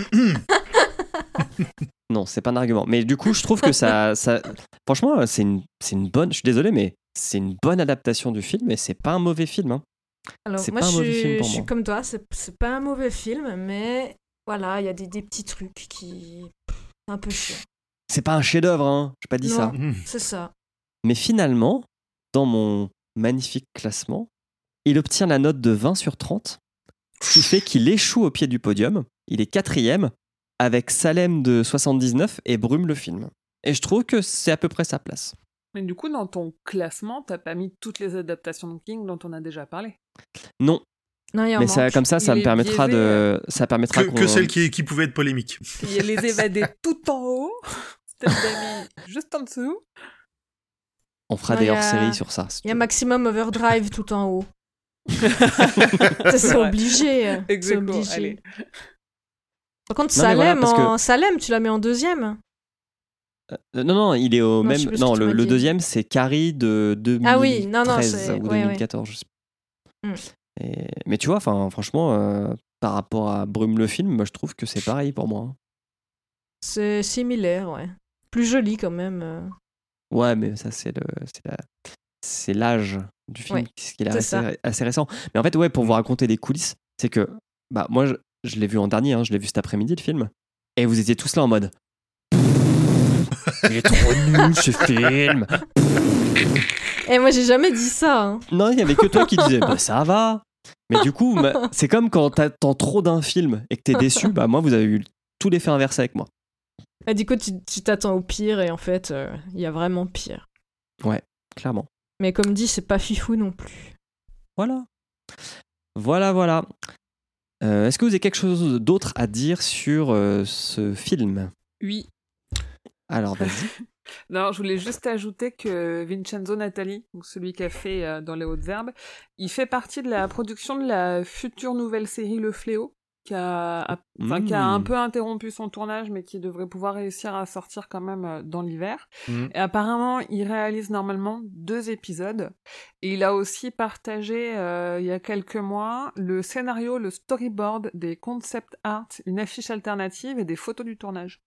Non, c'est pas un argument. Mais du coup, je trouve que ça franchement, c'est une bonne. Je suis désolé, mais c'est une bonne adaptation du film et c'est pas un mauvais film. Hein. Alors, c'est moi, pas un mauvais film je pour suis moi. comme toi, c'est pas un mauvais film, mais voilà, il y a des petits trucs qui. Un peu chiant. C'est pas un chef-d'œuvre, hein. J'ai pas dit ça. C'est ça. Mais finalement, dans mon magnifique classement, il obtient la note de 20 sur 30, ce qui fait qu'il échoue au pied du podium. Il est 4e avec Salem de 79 et Brume le film. Et je trouve que c'est à peu près sa place. Mais du coup, dans ton classement, t'as pas mis toutes les adaptations de King dont on a déjà parlé. Non. Non, mais ça, comme ça me permettra biaisé, ça permettra que celle qui pouvait être polémique. Il y a les évadés tout en haut, Steph Dami juste en dessous. On fera des hors-séries sur ça. Il y a Maximum Overdrive tout en haut. C'est obligé. C'est obligé. Allez. Par contre, Salem, tu l'as mis en 2e. Non, il est au même. Non, le dit. 2e, c'est Carrie de 2013 ah oui, non, ou 2014. Je sais pas. Mais tu vois, franchement, par rapport à Brume le film, moi, je trouve que c'est pareil pour moi. C'est similaire, ouais. Plus joli quand même. Ouais, mais ça, c'est l'âge du film, ce qui est assez récent. Mais en fait, pour vous raconter des coulisses, c'est que moi, je l'ai vu en dernier, je l'ai vu cet après-midi, le film, et vous étiez tous là en mode il est trop nul ce film. Et moi, j'ai jamais dit ça. Hein. Non, il y avait que toi qui disais ça va. Mais du coup, c'est comme quand t'attends trop d'un film et que t'es déçu. Moi, vous avez eu tout l'effet inversé avec moi. Et du coup, tu t'attends au pire et en fait, il y a vraiment pire. Ouais, clairement. Mais comme dit, c'est pas fifou non plus. Voilà. Est-ce que vous avez quelque chose d'autre à dire sur ce film ? Oui. Alors, vas-y. Non, je voulais juste ajouter que Vincenzo Natali, donc celui qui a fait Dans les Hautes Herbes, il fait partie de la production de la future nouvelle série Le Fléau, qui a un peu interrompu son tournage, mais qui devrait pouvoir réussir à sortir quand même dans l'hiver. Et apparemment, il réalise normalement 2 épisodes. Et il a aussi partagé, il y a quelques mois, le scénario, le storyboard des concept art, une affiche alternative et des photos du tournage.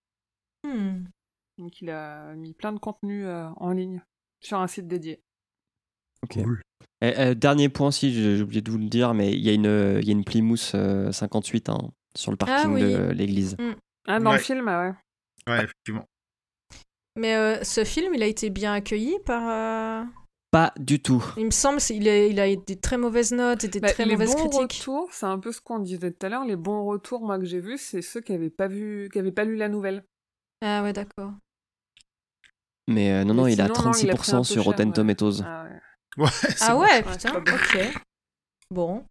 Donc il a mis plein de contenu en ligne sur un site dédié. Ok. Dernier point, si j'ai oublié de vous le dire, mais il y a une Plymouth 58 sur le parking de l'église. Dans le film, ouais. Ouais, effectivement. Mais ce film, il a été bien accueilli par... Pas du tout. Il me semble qu'il a des très mauvaises notes et des très mauvaises critiques. Les bons retours, c'est un peu ce qu'on disait tout à l'heure, les bons retours, moi, que j'ai vus, c'est ceux qui n'avaient pas lu la nouvelle. Ah ouais, d'accord. Mais non, il a sinon, 36% sur Rotten Tomatoes. Ah ouais, putain, ok. Bon.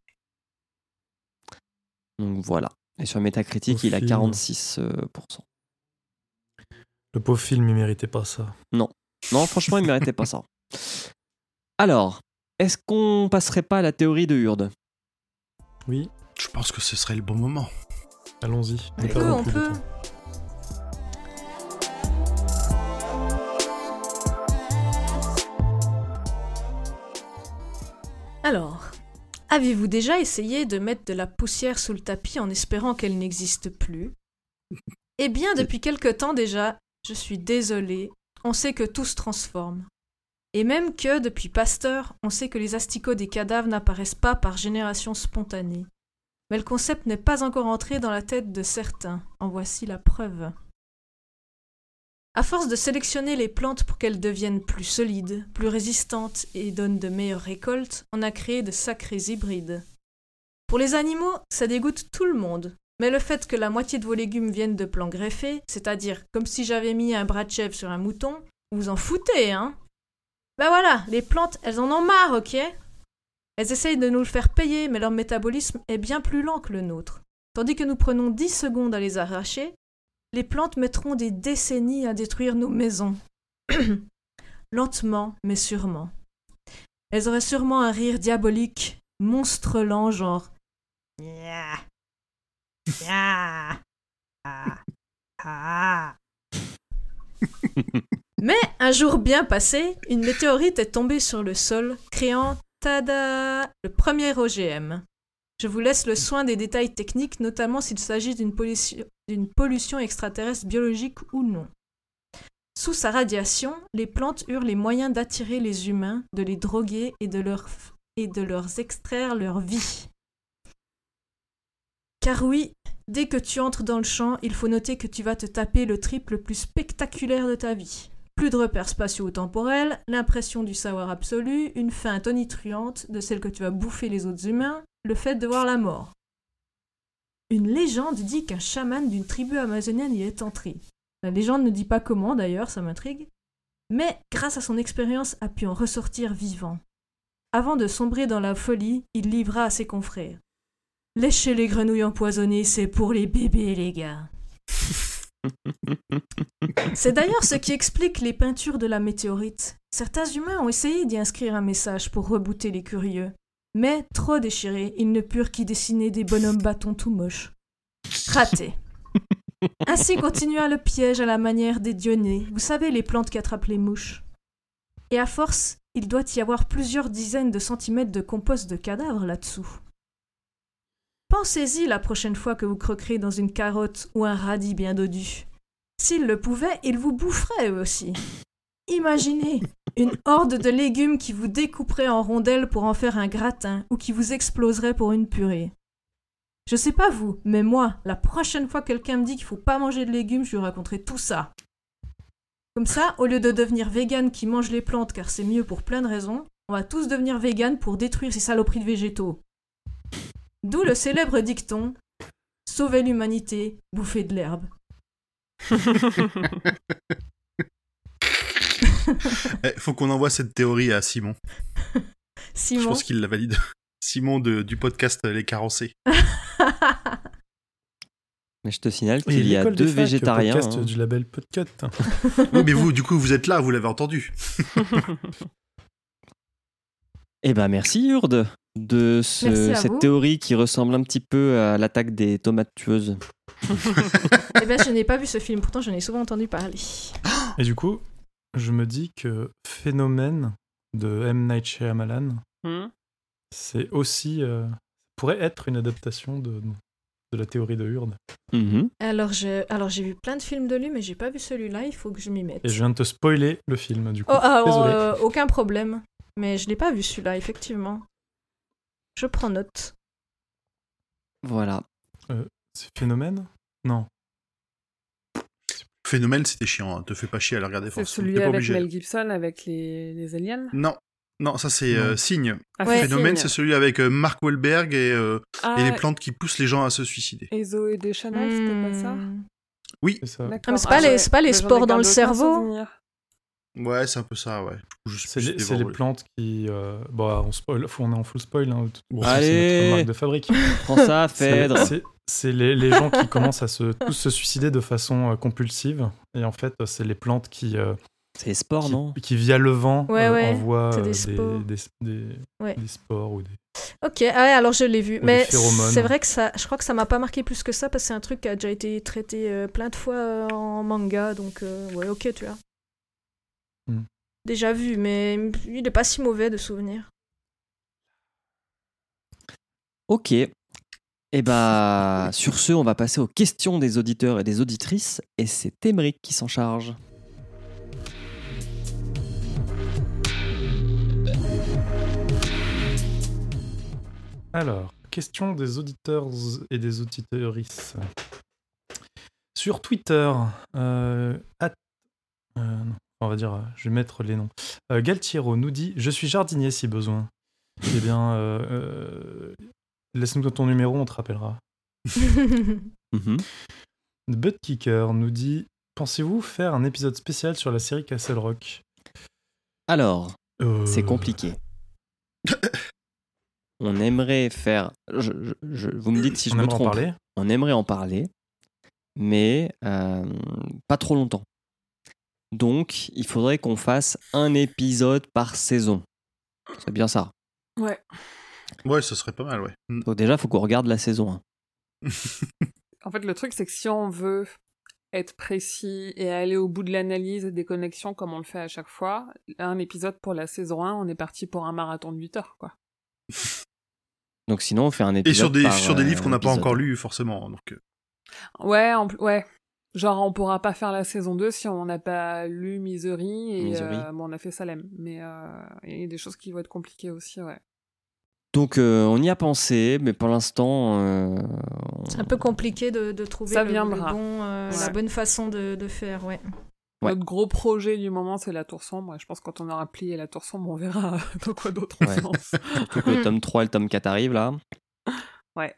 Donc voilà. Et sur Metacritic, il a 46%. Le pauvre film, il méritait pas ça. Non, franchement, il méritait pas ça. Alors, est-ce qu'on passerait pas à la théorie de Hurd ? Oui. Je pense que ce serait le bon moment. Allons-y. On peut. Alors, avez-vous déjà essayé de mettre de la poussière sous le tapis en espérant qu'elle n'existe plus ? Eh bien, depuis quelque temps déjà, je suis désolée, on sait que tout se transforme. Et même que, depuis Pasteur, on sait que les asticots des cadavres n'apparaissent pas par génération spontanée. Mais le concept n'est pas encore entré dans la tête de certains. En voici la preuve. À force de sélectionner les plantes pour qu'elles deviennent plus solides, plus résistantes et donnent de meilleures récoltes, on a créé de sacrés hybrides. Pour les animaux, ça dégoûte tout le monde. Mais le fait que la moitié de vos légumes viennent de plants greffés, c'est-à-dire comme si j'avais mis un bras de chèvre sur un mouton, vous en foutez, hein ? Ben voilà, les plantes, elles en ont marre, ok ? Elles essayent de nous le faire payer, mais leur métabolisme est bien plus lent que le nôtre. Tandis que nous prenons 10 secondes à les arracher, les plantes mettront des décennies à détruire nos maisons. Lentement, mais sûrement. Elles auraient sûrement un rire diabolique, monstre lent, genre... Mais un jour bien passé, une météorite est tombée sur le sol, créant, tada, le premier OGM. Je vous laisse le soin des détails techniques, notamment s'il s'agit d'une pollution extraterrestre biologique ou non. Sous sa radiation, les plantes eurent les moyens d'attirer les humains, de les droguer et de leur extraire leur vie. Car oui, dès que tu entres dans le champ, il faut noter que tu vas te taper le trip le plus spectaculaire de ta vie. Plus de repères spatio-temporels, l'impression du savoir absolu, une faim tonitruante de celle que tu vas bouffer les autres humains, le fait de voir la mort. Une légende dit qu'un chaman d'une tribu amazonienne y est entré. La légende ne dit pas comment d'ailleurs, ça m'intrigue, mais grâce à son expérience a pu en ressortir vivant. Avant de sombrer dans la folie, il livra à ses confrères. Lécher les grenouilles empoisonnées, c'est pour les bébés, les gars. C'est d'ailleurs ce qui explique les peintures de la météorite. Certains humains ont essayé d'y inscrire un message pour rebooter les curieux. Mais, trop déchirés, ils ne purent qu'y dessiner des bonhommes bâtons tout moches. Raté. Ainsi continua le piège à la manière des Dionnées, vous savez, les plantes qui attrapent les mouches. Et à force, il doit y avoir plusieurs dizaines de centimètres de compost de cadavres là-dessous. Pensez-y la prochaine fois que vous croquerez dans une carotte ou un radis bien dodu. S'ils le pouvaient, ils vous boufferaient eux aussi. Imaginez une horde de légumes qui vous découperait en rondelles pour en faire un gratin ou qui vous exploserait pour une purée. Je sais pas vous, mais moi, la prochaine fois que quelqu'un me dit qu'il faut pas manger de légumes, je lui raconterai tout ça. Comme ça, au lieu de devenir vegan qui mange les plantes car c'est mieux pour plein de raisons, on va tous devenir vegan pour détruire ces saloperies de végétaux. D'où le célèbre dicton « Sauvez l'humanité, bouffez de l'herbe ». Faut qu'on envoie cette théorie à Simon. Simon. Je pense qu'il la valide. Simon du podcast Les Carencés. Mais je te signale qu'il y a 2 végétariens. Podcast du label Podcut. Oui, mais vous, du coup, vous êtes là, vous l'avez entendu. Eh ben merci Hurd de cette théorie qui ressemble un petit peu à l'attaque des tomates tueuses. Eh ben je n'ai pas vu ce film, pourtant j'en ai souvent entendu parler. Et du coup, je me dis que Phénomène de M. Night Shyamalan, c'est aussi pourrait être une adaptation de la théorie de Hurd. Alors j'ai vu plein de films de lui, mais j'ai pas vu celui-là, il faut que je m'y mette. Et je viens de te spoiler le film, du coup. Désolé. Aucun problème. Mais je l'ai pas vu celui-là, effectivement. Je prends note. Voilà. C'est Phénomène ? Non. Phénomène, c'était chiant. Te fais pas chier à le regarder. C'est forcément. celui T'es pas avec obligé. Mel Gibson, avec les aliens. Non, ça c'est Non. Signe. Ah, Ouais. Phénomène, Signe. c'est celui avec Mark Wahlberg et les Ah, plantes qui poussent les gens à se suicider. et Zoé Deschanel, c'était pas ça? C'est ça. Ah, D'accord. mais c'est pas les Mais j'en ai sports dans le gardé aucun cerveau. souvenir. Ouais, c'est un peu ça, ouais. C'est les plantes qui... on spoil, on est en full spoil. Hein. Bon, Allez. c'est notre marque de fabrique. Prends ça, Phèdre. C'est les gens qui commencent à tous se suicider de façon compulsive. Et en fait, c'est les plantes qui, C'est les sports, non? qui via le vent, Ouais, envoient c'est des spores. Ouais. des spores ou des... Ok, ah ouais, alors je l'ai vu. Ou Mais des phéromones. c'est vrai que je crois que ça m'a pas marqué plus que ça parce que c'est un truc qui a déjà été traité plein de fois en manga. Donc, ouais, ok, tu vois. Déjà vu, mais il est pas si mauvais de souvenir. Ok. Et bah, sur ce, on va passer aux questions des auditeurs et des auditrices. Et c'est Émeric qui s'en charge. Alors, question des auditeurs et des auditrices. Sur Twitter, non, on va dire, je vais mettre les noms. Galtiero nous dit « Je suis jardinier si besoin ». Eh bien, laisse-nous ton numéro, on te rappellera. Mhm. Buttkicker nous dit « Pensez-vous faire un épisode spécial sur la série Castle Rock ?» Alors, c'est compliqué. On aimerait faire... vous me dites si je me trompe. Parler. On aimerait en parler, mais pas trop longtemps. Donc, il faudrait qu'on fasse un épisode par saison. C'est bien ça. Ouais. Ouais, ce serait pas mal, ouais. Donc déjà, il faut qu'on regarde la saison 1. En fait, le truc, c'est que si on veut être précis et aller au bout de l'analyse et des connexions comme on le fait à chaque fois, un épisode pour la saison 1, on est parti pour un marathon de 8 heures, quoi. Donc sinon, on fait un Et épisode sur des livres qu'on n'a pas épisode. encore lus, forcément. Donc, Ouais, ouais. Genre, on pourra pas faire la saison 2 si on n'a pas lu Misery et Misery. on a fait Salem. Mais il y a des choses qui vont être compliquées aussi, ouais. Donc on y a pensé, mais pour l'instant... C'est un peu compliqué de trouver Ça le viendra. bon, la Ouais. bonne façon de faire, ouais. Ouais. Notre gros projet du moment, c'est la Tour Sombre. Et je pense que quand on aura plié la Tour Sombre, on verra dans quoi d'autre on Ouais. se lance. Surtout que le tome 3 et le tome 4 arrivent là. Ouais.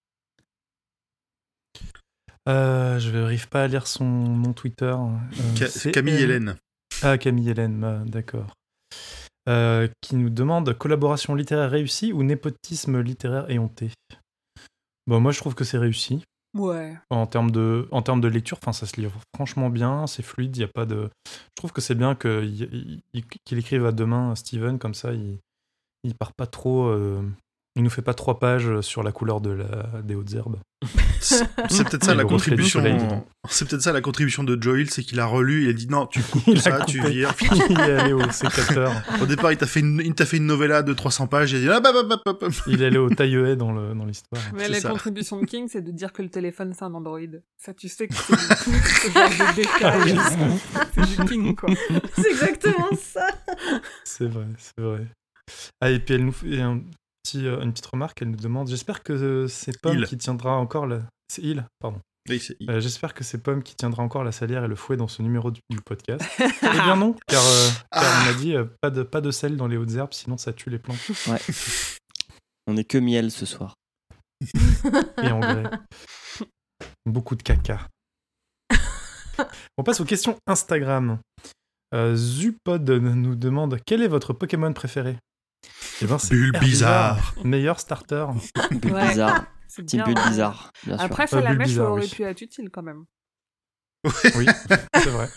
Je n'arrive pas à lire son nom Twitter. c'est Camille Hélène. Ah, Camille Hélène, d'accord. Qui nous demande collaboration littéraire réussie ou népotisme littéraire éhonté. Bon, moi, je trouve que c'est réussi. Ouais. En termes de lecture, ça se lit franchement bien, c'est fluide, il y a pas de... Je trouve que c'est bien qu'il écrive à deux mains, Steven, comme ça, il part pas trop... il nous fait pas 3 pages sur la couleur des hautes herbes. C'est peut-être ça Il la le refait du contribution. soleil dedans. C'est peut-être ça la contribution de Joel, c'est qu'il a relu, il a dit non, tu coupes Il a ça, tu coupé. vires. Il est allé au sécateur, Au départ, il t'a fait une novella de 300 pages, il a dit ah, bah. il est allé au taille-haie dans l'histoire. Mais C'est la ça. contribution de King, c'est de dire que le téléphone, c'est un Android. Ça, tu sais que c'est ce genre de décalage. C'est du King, quoi. C'est exactement ça. C'est vrai. Ah, et puis elle nous fait une petite remarque, elle nous demande, j'espère que c'est Pomme qui tiendra encore la... C'est Il, pardon. Oui, c'est J'espère que c'est Pomme qui tiendra encore la salière et le fouet dans ce numéro du podcast. Eh bien non, car on a dit pas de sel dans les hautes herbes, sinon ça tue les plantes. Ouais. On est que miel ce soir. Et engrais. Beaucoup de caca. On passe aux questions Instagram. Zupod nous demande quel est votre Pokémon préféré. Eh ben, c'est Bulbizarre. Meilleur starter. Bulbizarre. C'est Team bien. Bulbizarre, bien sûr. Après, Salamèche Bulbizarre, aurait oui. pu être utile, quand même. Oui, c'est vrai.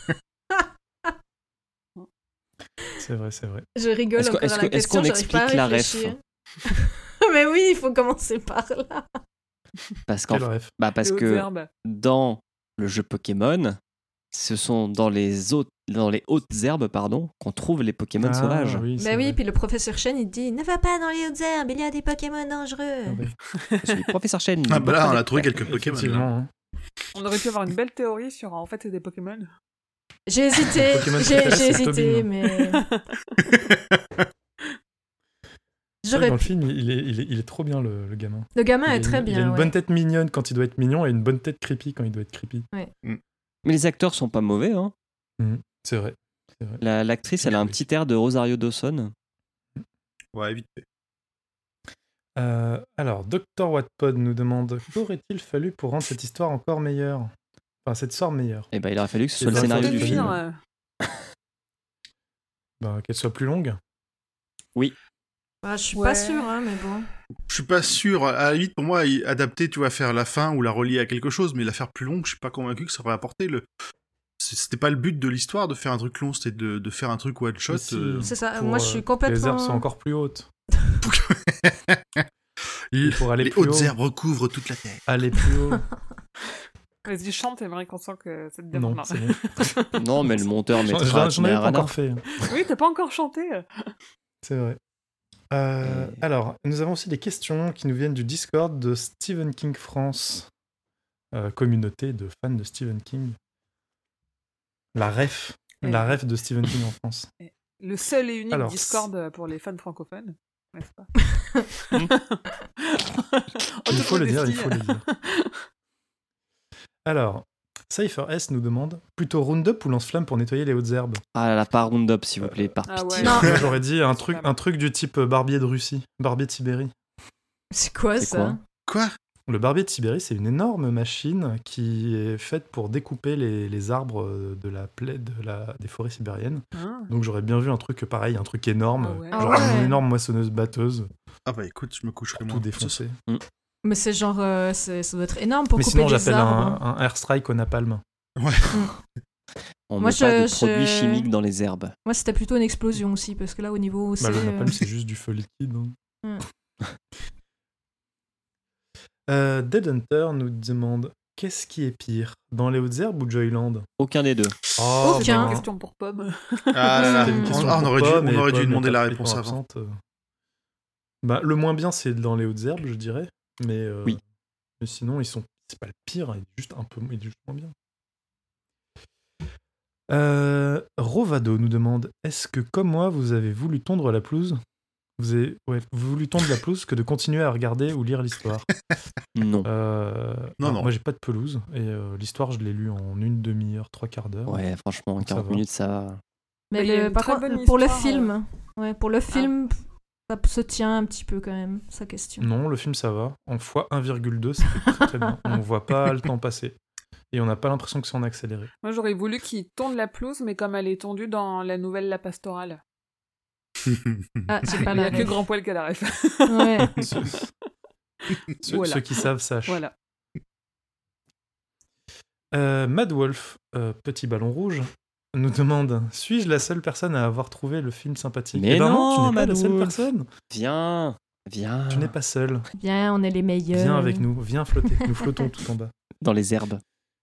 C'est vrai. Je rigole Est-ce que- encore est-ce à que- la est-ce question, qu'on j'arrive pas à explique la ref réfléchir. Mais oui, il faut commencer par là. Parce Quel rêve. parce Les hautes que herbes. dans le jeu Pokémon, ce sont dans les hautes herbes qu'on trouve les Pokémon sauvages. Oui, Bah c'est oui, vrai. puis le professeur Chen, il dit « Ne va pas dans les hautes herbes, il y a des Pokémon dangereux. Ah oui. Je suis professeur Chen. Ah bah là, on a trouvé quelques Pokémon. là. Effectivement, hein. On aurait pu avoir une belle théorie sur, en fait, c'est des Pokémon. J'ai hésité, Pokémon j'ai préféré, c'est hésité, Tobin. mais... J'aurais Dans le pu- film, il est trop bien, le gamin. Le gamin Il a est très une- bien. Il a une ouais. bonne tête mignonne quand il doit être mignon et une bonne tête creepy quand il doit être creepy. Mais les acteurs sont pas mauvais. Hein. C'est vrai. L'actrice, elle a un petit air de Rosario Dawson. Ouais, vite fait. Alors, Dr. Wattpod nous demande qu'aurait-il fallu pour rendre cette histoire encore meilleure? Enfin, cette histoire meilleure. Eh ben, il aurait fallu que ce Et soit le ben, scénario ça du fait film. pire. Qu'elle soit plus longue. Bah, je suis Ouais. pas sûre, hein, mais bon. Je suis pas sûr. À la limite, pour moi, adapter, tu vas faire la fin ou la relier à quelque chose, mais la faire plus longue, je suis pas convaincu que ça aurait apporté le. C'était pas le but de l'histoire de faire un truc long, c'était de faire un truc one shot. Mais si, C'est ça. pour, Moi, je suis Les complètement. herbes sont encore plus hautes. Pour aller Les plus hautes haut. herbes recouvrent toute la terre. Aller plus haut. Vas-y, chante, Émeric, qu'on sent que ça te Non, demande. c'est bon. Non, mais le monteur J'en mettra j'en avais pas Tinarana. encore fait. Oui, t'as pas encore chanté. C'est vrai. Alors, nous avons aussi des questions qui nous viennent du Discord de Stephen King France, communauté de fans de Stephen King. La ref de Stephen King en France. Le seul et unique Alors, Discord pour les fans francophones, n'est-ce pas? Il faut le dire. Alors, Cypher S nous demande plutôt Roundup ou lance-flamme pour nettoyer les hautes herbes. Ah là là, pas Roundup, s'il vous plaît, par Ah pitié. ouais. Non. Moi, j'aurais dit un truc du type barbier de Russie, barbier de Sibérie. C'est quoi C'est ça? Quoi? Le barbier de Sibérie, c'est une énorme machine qui est faite pour découper les arbres des forêts sibériennes. Hein. Donc j'aurais bien vu un truc pareil, un truc énorme, Ah ouais. genre Ah ouais. une énorme moissonneuse-batteuse, Ah bah écoute, je me coucherai tout moins. défoncer. Mais c'est genre. Ça doit être énorme pour Mais couper sinon, des j'appelle arbres. un airstrike au napalm. On Moi, met pas de je- produits chimiques dans les herbes. Moi, c'était plutôt une explosion aussi, parce que là, au niveau. Bah, le c'est, napalm, c'est juste du feu liquide. Hmm. Dead Hunter nous demande qu'est-ce qui est pire, dans les hautes herbes ou Joyland? Aucun des deux. Oh, C'était Aucun. une question pour Pomme. Ah là là. C'était une question Ah, on pour aurait Pomme, dû et Pomme demander est la absolument réponse avant. absente. Bah, le moins bien, c'est dans les hautes herbes, je dirais. Mais, Oui. mais sinon, c'est pas le pire, il est juste il est juste moins bien. Rovado nous demande est-ce que, comme moi, vous avez voulu tondre la pelouse? Vous avez voulu tondre la pelouse que de continuer à regarder ou lire l'histoire? Non. Non. Moi, j'ai pas de pelouse et l'histoire, je l'ai lu en une demi-heure, 3/4 d'heure. Ouais, franchement, Ça 40 va. minutes, ça va. Mais Il y a une par très contre, bonne pour le histoire, film. Ouais, pour le film, ça se tient un petit peu quand même, sa question. Non, le film, ça va. En fois 1,2, c'était très, très bien. On voit pas le temps passer. Et on n'a pas l'impression que c'est en accéléré. Moi, j'aurais voulu qu'il tonde la pelouse, mais comme elle est tondue dans la nouvelle La Pastorale. Ah, j'ai pas Il n'y la a que ref. Grand Poil qui a la ref. Ouais. Voilà. Ceux qui savent sachent. Voilà. Mad Wolf, petit ballon rouge, nous demande suis-je la seule personne à avoir trouvé le film sympathique? Mais Eh ben non, tu n'es pas Mad la seule Wolf. personne. Viens. Tu n'es pas seul. Viens, on est les meilleurs. Viens avec nous, viens flotter. Nous flottons tout en bas. Dans les herbes.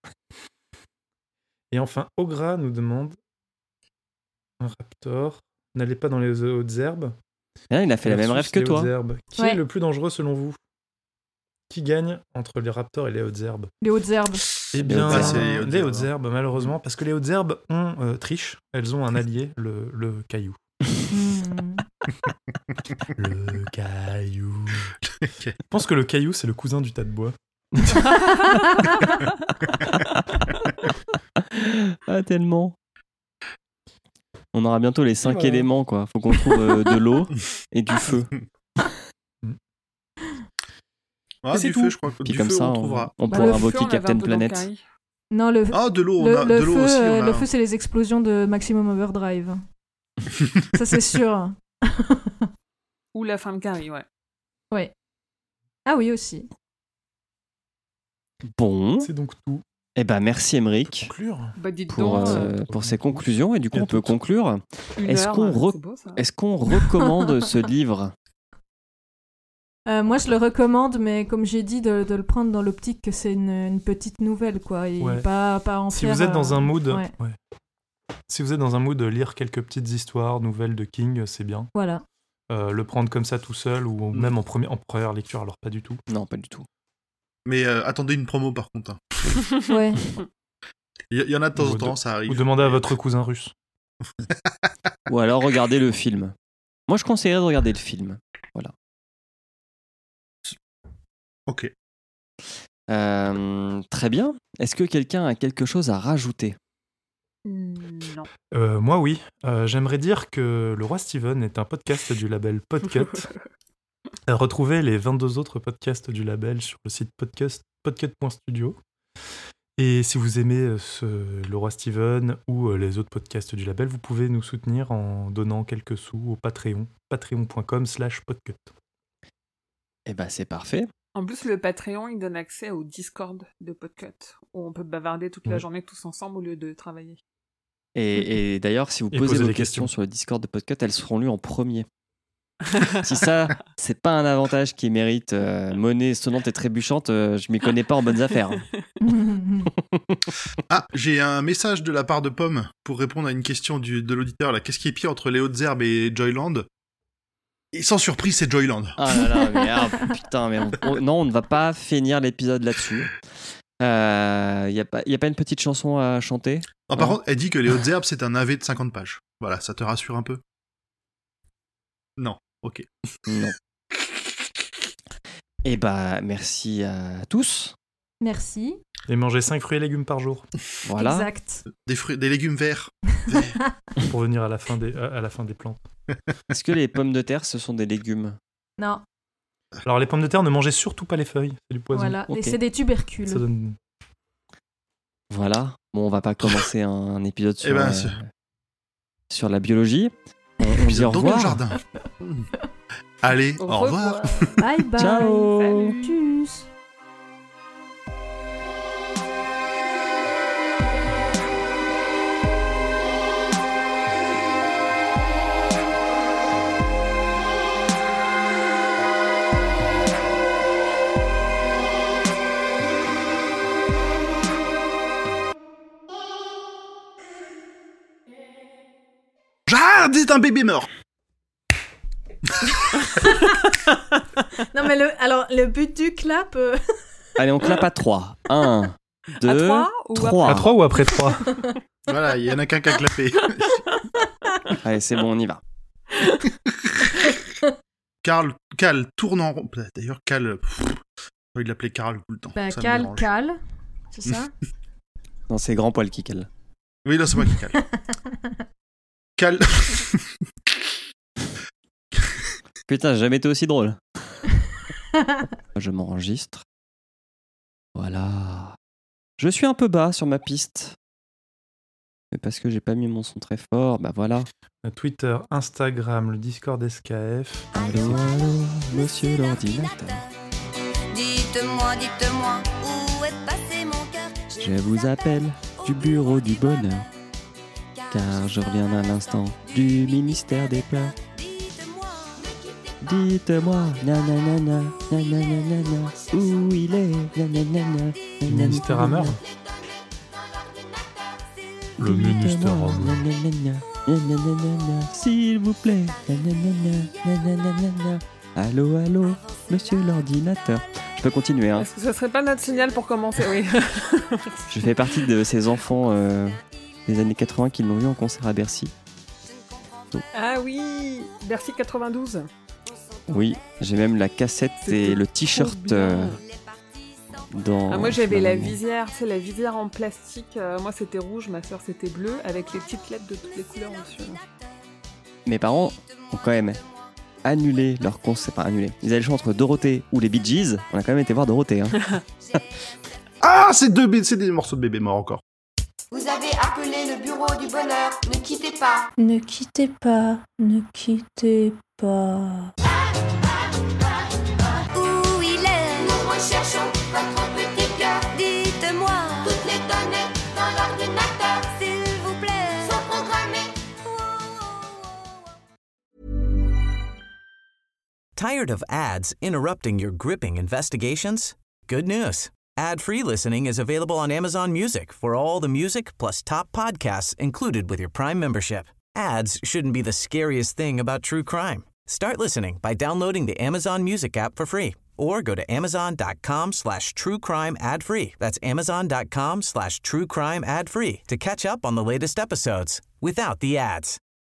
Et enfin, Ogra nous demande un raptor. N'allez pas dans les hautes herbes. Ah, il a fait la même rêve que Les toi. hautes herbes. Qui Ouais. est le plus dangereux selon vous? Qui gagne entre les raptors et les hautes herbes? Les hautes herbes. Eh bien, hautes herbes. les hautes herbes, malheureusement, parce que les hautes herbes trichent. Elles ont un allié, le caillou. Hmm. Le caillou. Je pense que le caillou, c'est le cousin du tas de bois. Ah, tellement. On aura bientôt les 5 Voilà. éléments, quoi. Faut qu'on trouve de l'eau et du feu. Ah, Et c'est du tout. feu, je crois que Puis du comme feu, ça, on trouvera. on Bah, pourra le Feu, on invoquer avait un Captain peu dans le Planet. carré. Non, le, Ah, de l'eau, on le, a le de l'eau feu, aussi. On a... le feu, c'est les explosions de Maximum Overdrive. Ça, c'est sûr. Ou la fin de carré, ouais. Ouais. Ah oui, aussi. Bon. C'est donc tout. Eh ben, merci, Émeric, Conclure. Bah, dites pour, donc, pour ces conclusions. Et du coup, on peut conclure. une est-ce heure, qu'on c'est beau, ça. Est-ce qu'on recommande ce livre? Moi, je le recommande, mais comme j'ai dit, de le prendre dans l'optique que c'est une petite nouvelle, quoi. Et Ouais. pas en Si faire... vous êtes dans un mood, ouais. ouais. Si vous êtes dans un mood de lire quelques petites histoires, nouvelles de King, c'est bien. Voilà. Le prendre comme ça tout seul ou même en première lecture, alors pas du tout. Non, pas du tout. Mais attendez une promo par contre. Hein. Ouais. Il y en a de temps en Ou temps, ça arrive. Ou demandez à votre cousin russe. Ou alors, regardez le film. Moi, je conseillerais de regarder le film. Voilà. Ok. Très bien. Est-ce que quelqu'un a quelque chose à rajouter ? Non. Moi, oui. J'aimerais dire que Le Roi Steven est un podcast du label Podcut. Retrouvez les 22 autres podcasts du label sur le site podcut.studio. Et si vous aimez Le Roi Steven ou les autres podcasts du label, vous pouvez nous soutenir en donnant quelques sous au Patreon, patreon.com/podcut. Eh ben, c'est parfait. En plus, le Patreon, il donne accès au Discord de Podcut, où on peut bavarder toute la journée tous ensemble au lieu de travailler. Et d'ailleurs, si vous posez vos questions sur le Discord de Podcut, elles seront lues en premier. Si ça, c'est pas un avantage qui mérite monnaie sonnante et trébuchante, je m'y connais pas en bonnes affaires. Ah, j'ai un message de la part de Pomme pour répondre à une question de l'auditeur. Là. Qu'est-ce qui est pire entre les Hautes-Herbes et Joyland ? Et sans surprise, c'est Joyland. Ah là là, mais putain, mais non, on ne va pas finir l'épisode là-dessus. Y a pas une petite chanson à chanter ? Non, par contre, elle dit que les Hautes-Herbes, c'est un AV de 50 pages. Voilà, ça te rassure un peu ? Non, ok. Non. Eh bah, merci à tous. Merci. Et manger 5 fruits et légumes par jour. Voilà. Exact. Des légumes verts. Pour venir à la fin des plantes. Est-ce que les pommes de terre, ce sont des légumes ? Non, Alors, les pommes de terre, ne mangez surtout pas les feuilles. C'est du poison. voilà. Ok. C'est des tubercules. Ça donne... Voilà. Bon, on va pas commencer un épisode sur, Eh ben, sur la biologie. On dit au dans revoir. le jardin. Allez, au revoir. Bye bye. Ciao. Salut. Tchuss. Jard, c'est un bébé mort. Non, mais le but du clap. Allez, on clappe à 3. 1, 2, À 3 ou 3. À 3 ou après 3 Voilà, il y en a qu'un qui a clapé. Allez, c'est bon, on y va. Cal tourne en rond. D'ailleurs, Cal... J'ai envie de l'appeler Carl tout le temps. Bah, Ça me dérange. Cal. C'est ça? Non, c'est grand poil qui cale. Oui, là, c'est moi qui cale. Cal... Putain, j'ai jamais été aussi drôle. Je m'enregistre. Voilà. Je suis un peu bas sur ma piste. Mais parce que j'ai pas mis mon son très fort, bah voilà. Twitter, Instagram, le Discord SKF. Allô, monsieur l'ordinateur. Dites-moi, où est passé mon cœur? Je vous appelle du bureau du bonheur. Car je reviens à l'instant du ministère des Pleurs. Dites-moi, nanana, nanana, où il est, nanana, Le ministère Hammer. Le ministère Hammer. S'il vous plaît, nanana. Allô, allô, monsieur l'ordinateur. Je peux continuer, hein. Est-ce que ce serait pas notre signal pour commencer? Oui. Je fais partie de ces enfants des années 80 qui l'ont vu en concert à Bercy. Ah oui, Bercy 92. Oui, j'ai même la cassette et le t-shirt dans... Ah, moi j'avais la dans- visière, c'est la visière en plastique. Moi c'était rouge, ma soeur c'était bleu, avec les petites lettres de toutes les couleurs au-dessus. Mes parents ont quand même annulé leur concert. Enfin, annulé. Ils avaient le choix entre Dorothée ou les Bee Gees. On a quand même été voir Dorothée. Hein. Ah, c'est des morceaux de bébé mort encore. Vous avez appelé le bureau du bonheur, ne quittez pas. Ne quittez pas, ne quittez pas. Où il est? Nous recherchons votre petit cœur. Dites-moi toutes les données dans l'ordinateur, s'il vous plaît, sont programmées. Tired of ads interrupting your gripping investigations? Good news. Ad-free listening is available on Amazon Music for all the music plus top podcasts included with your Prime membership. Ads shouldn't be the scariest thing about true crime. Start listening by downloading the Amazon Music app for free or go to amazon.com/truecrime ad-free. That's amazon.com/truecrime ad-free to catch up on the latest episodes without the ads.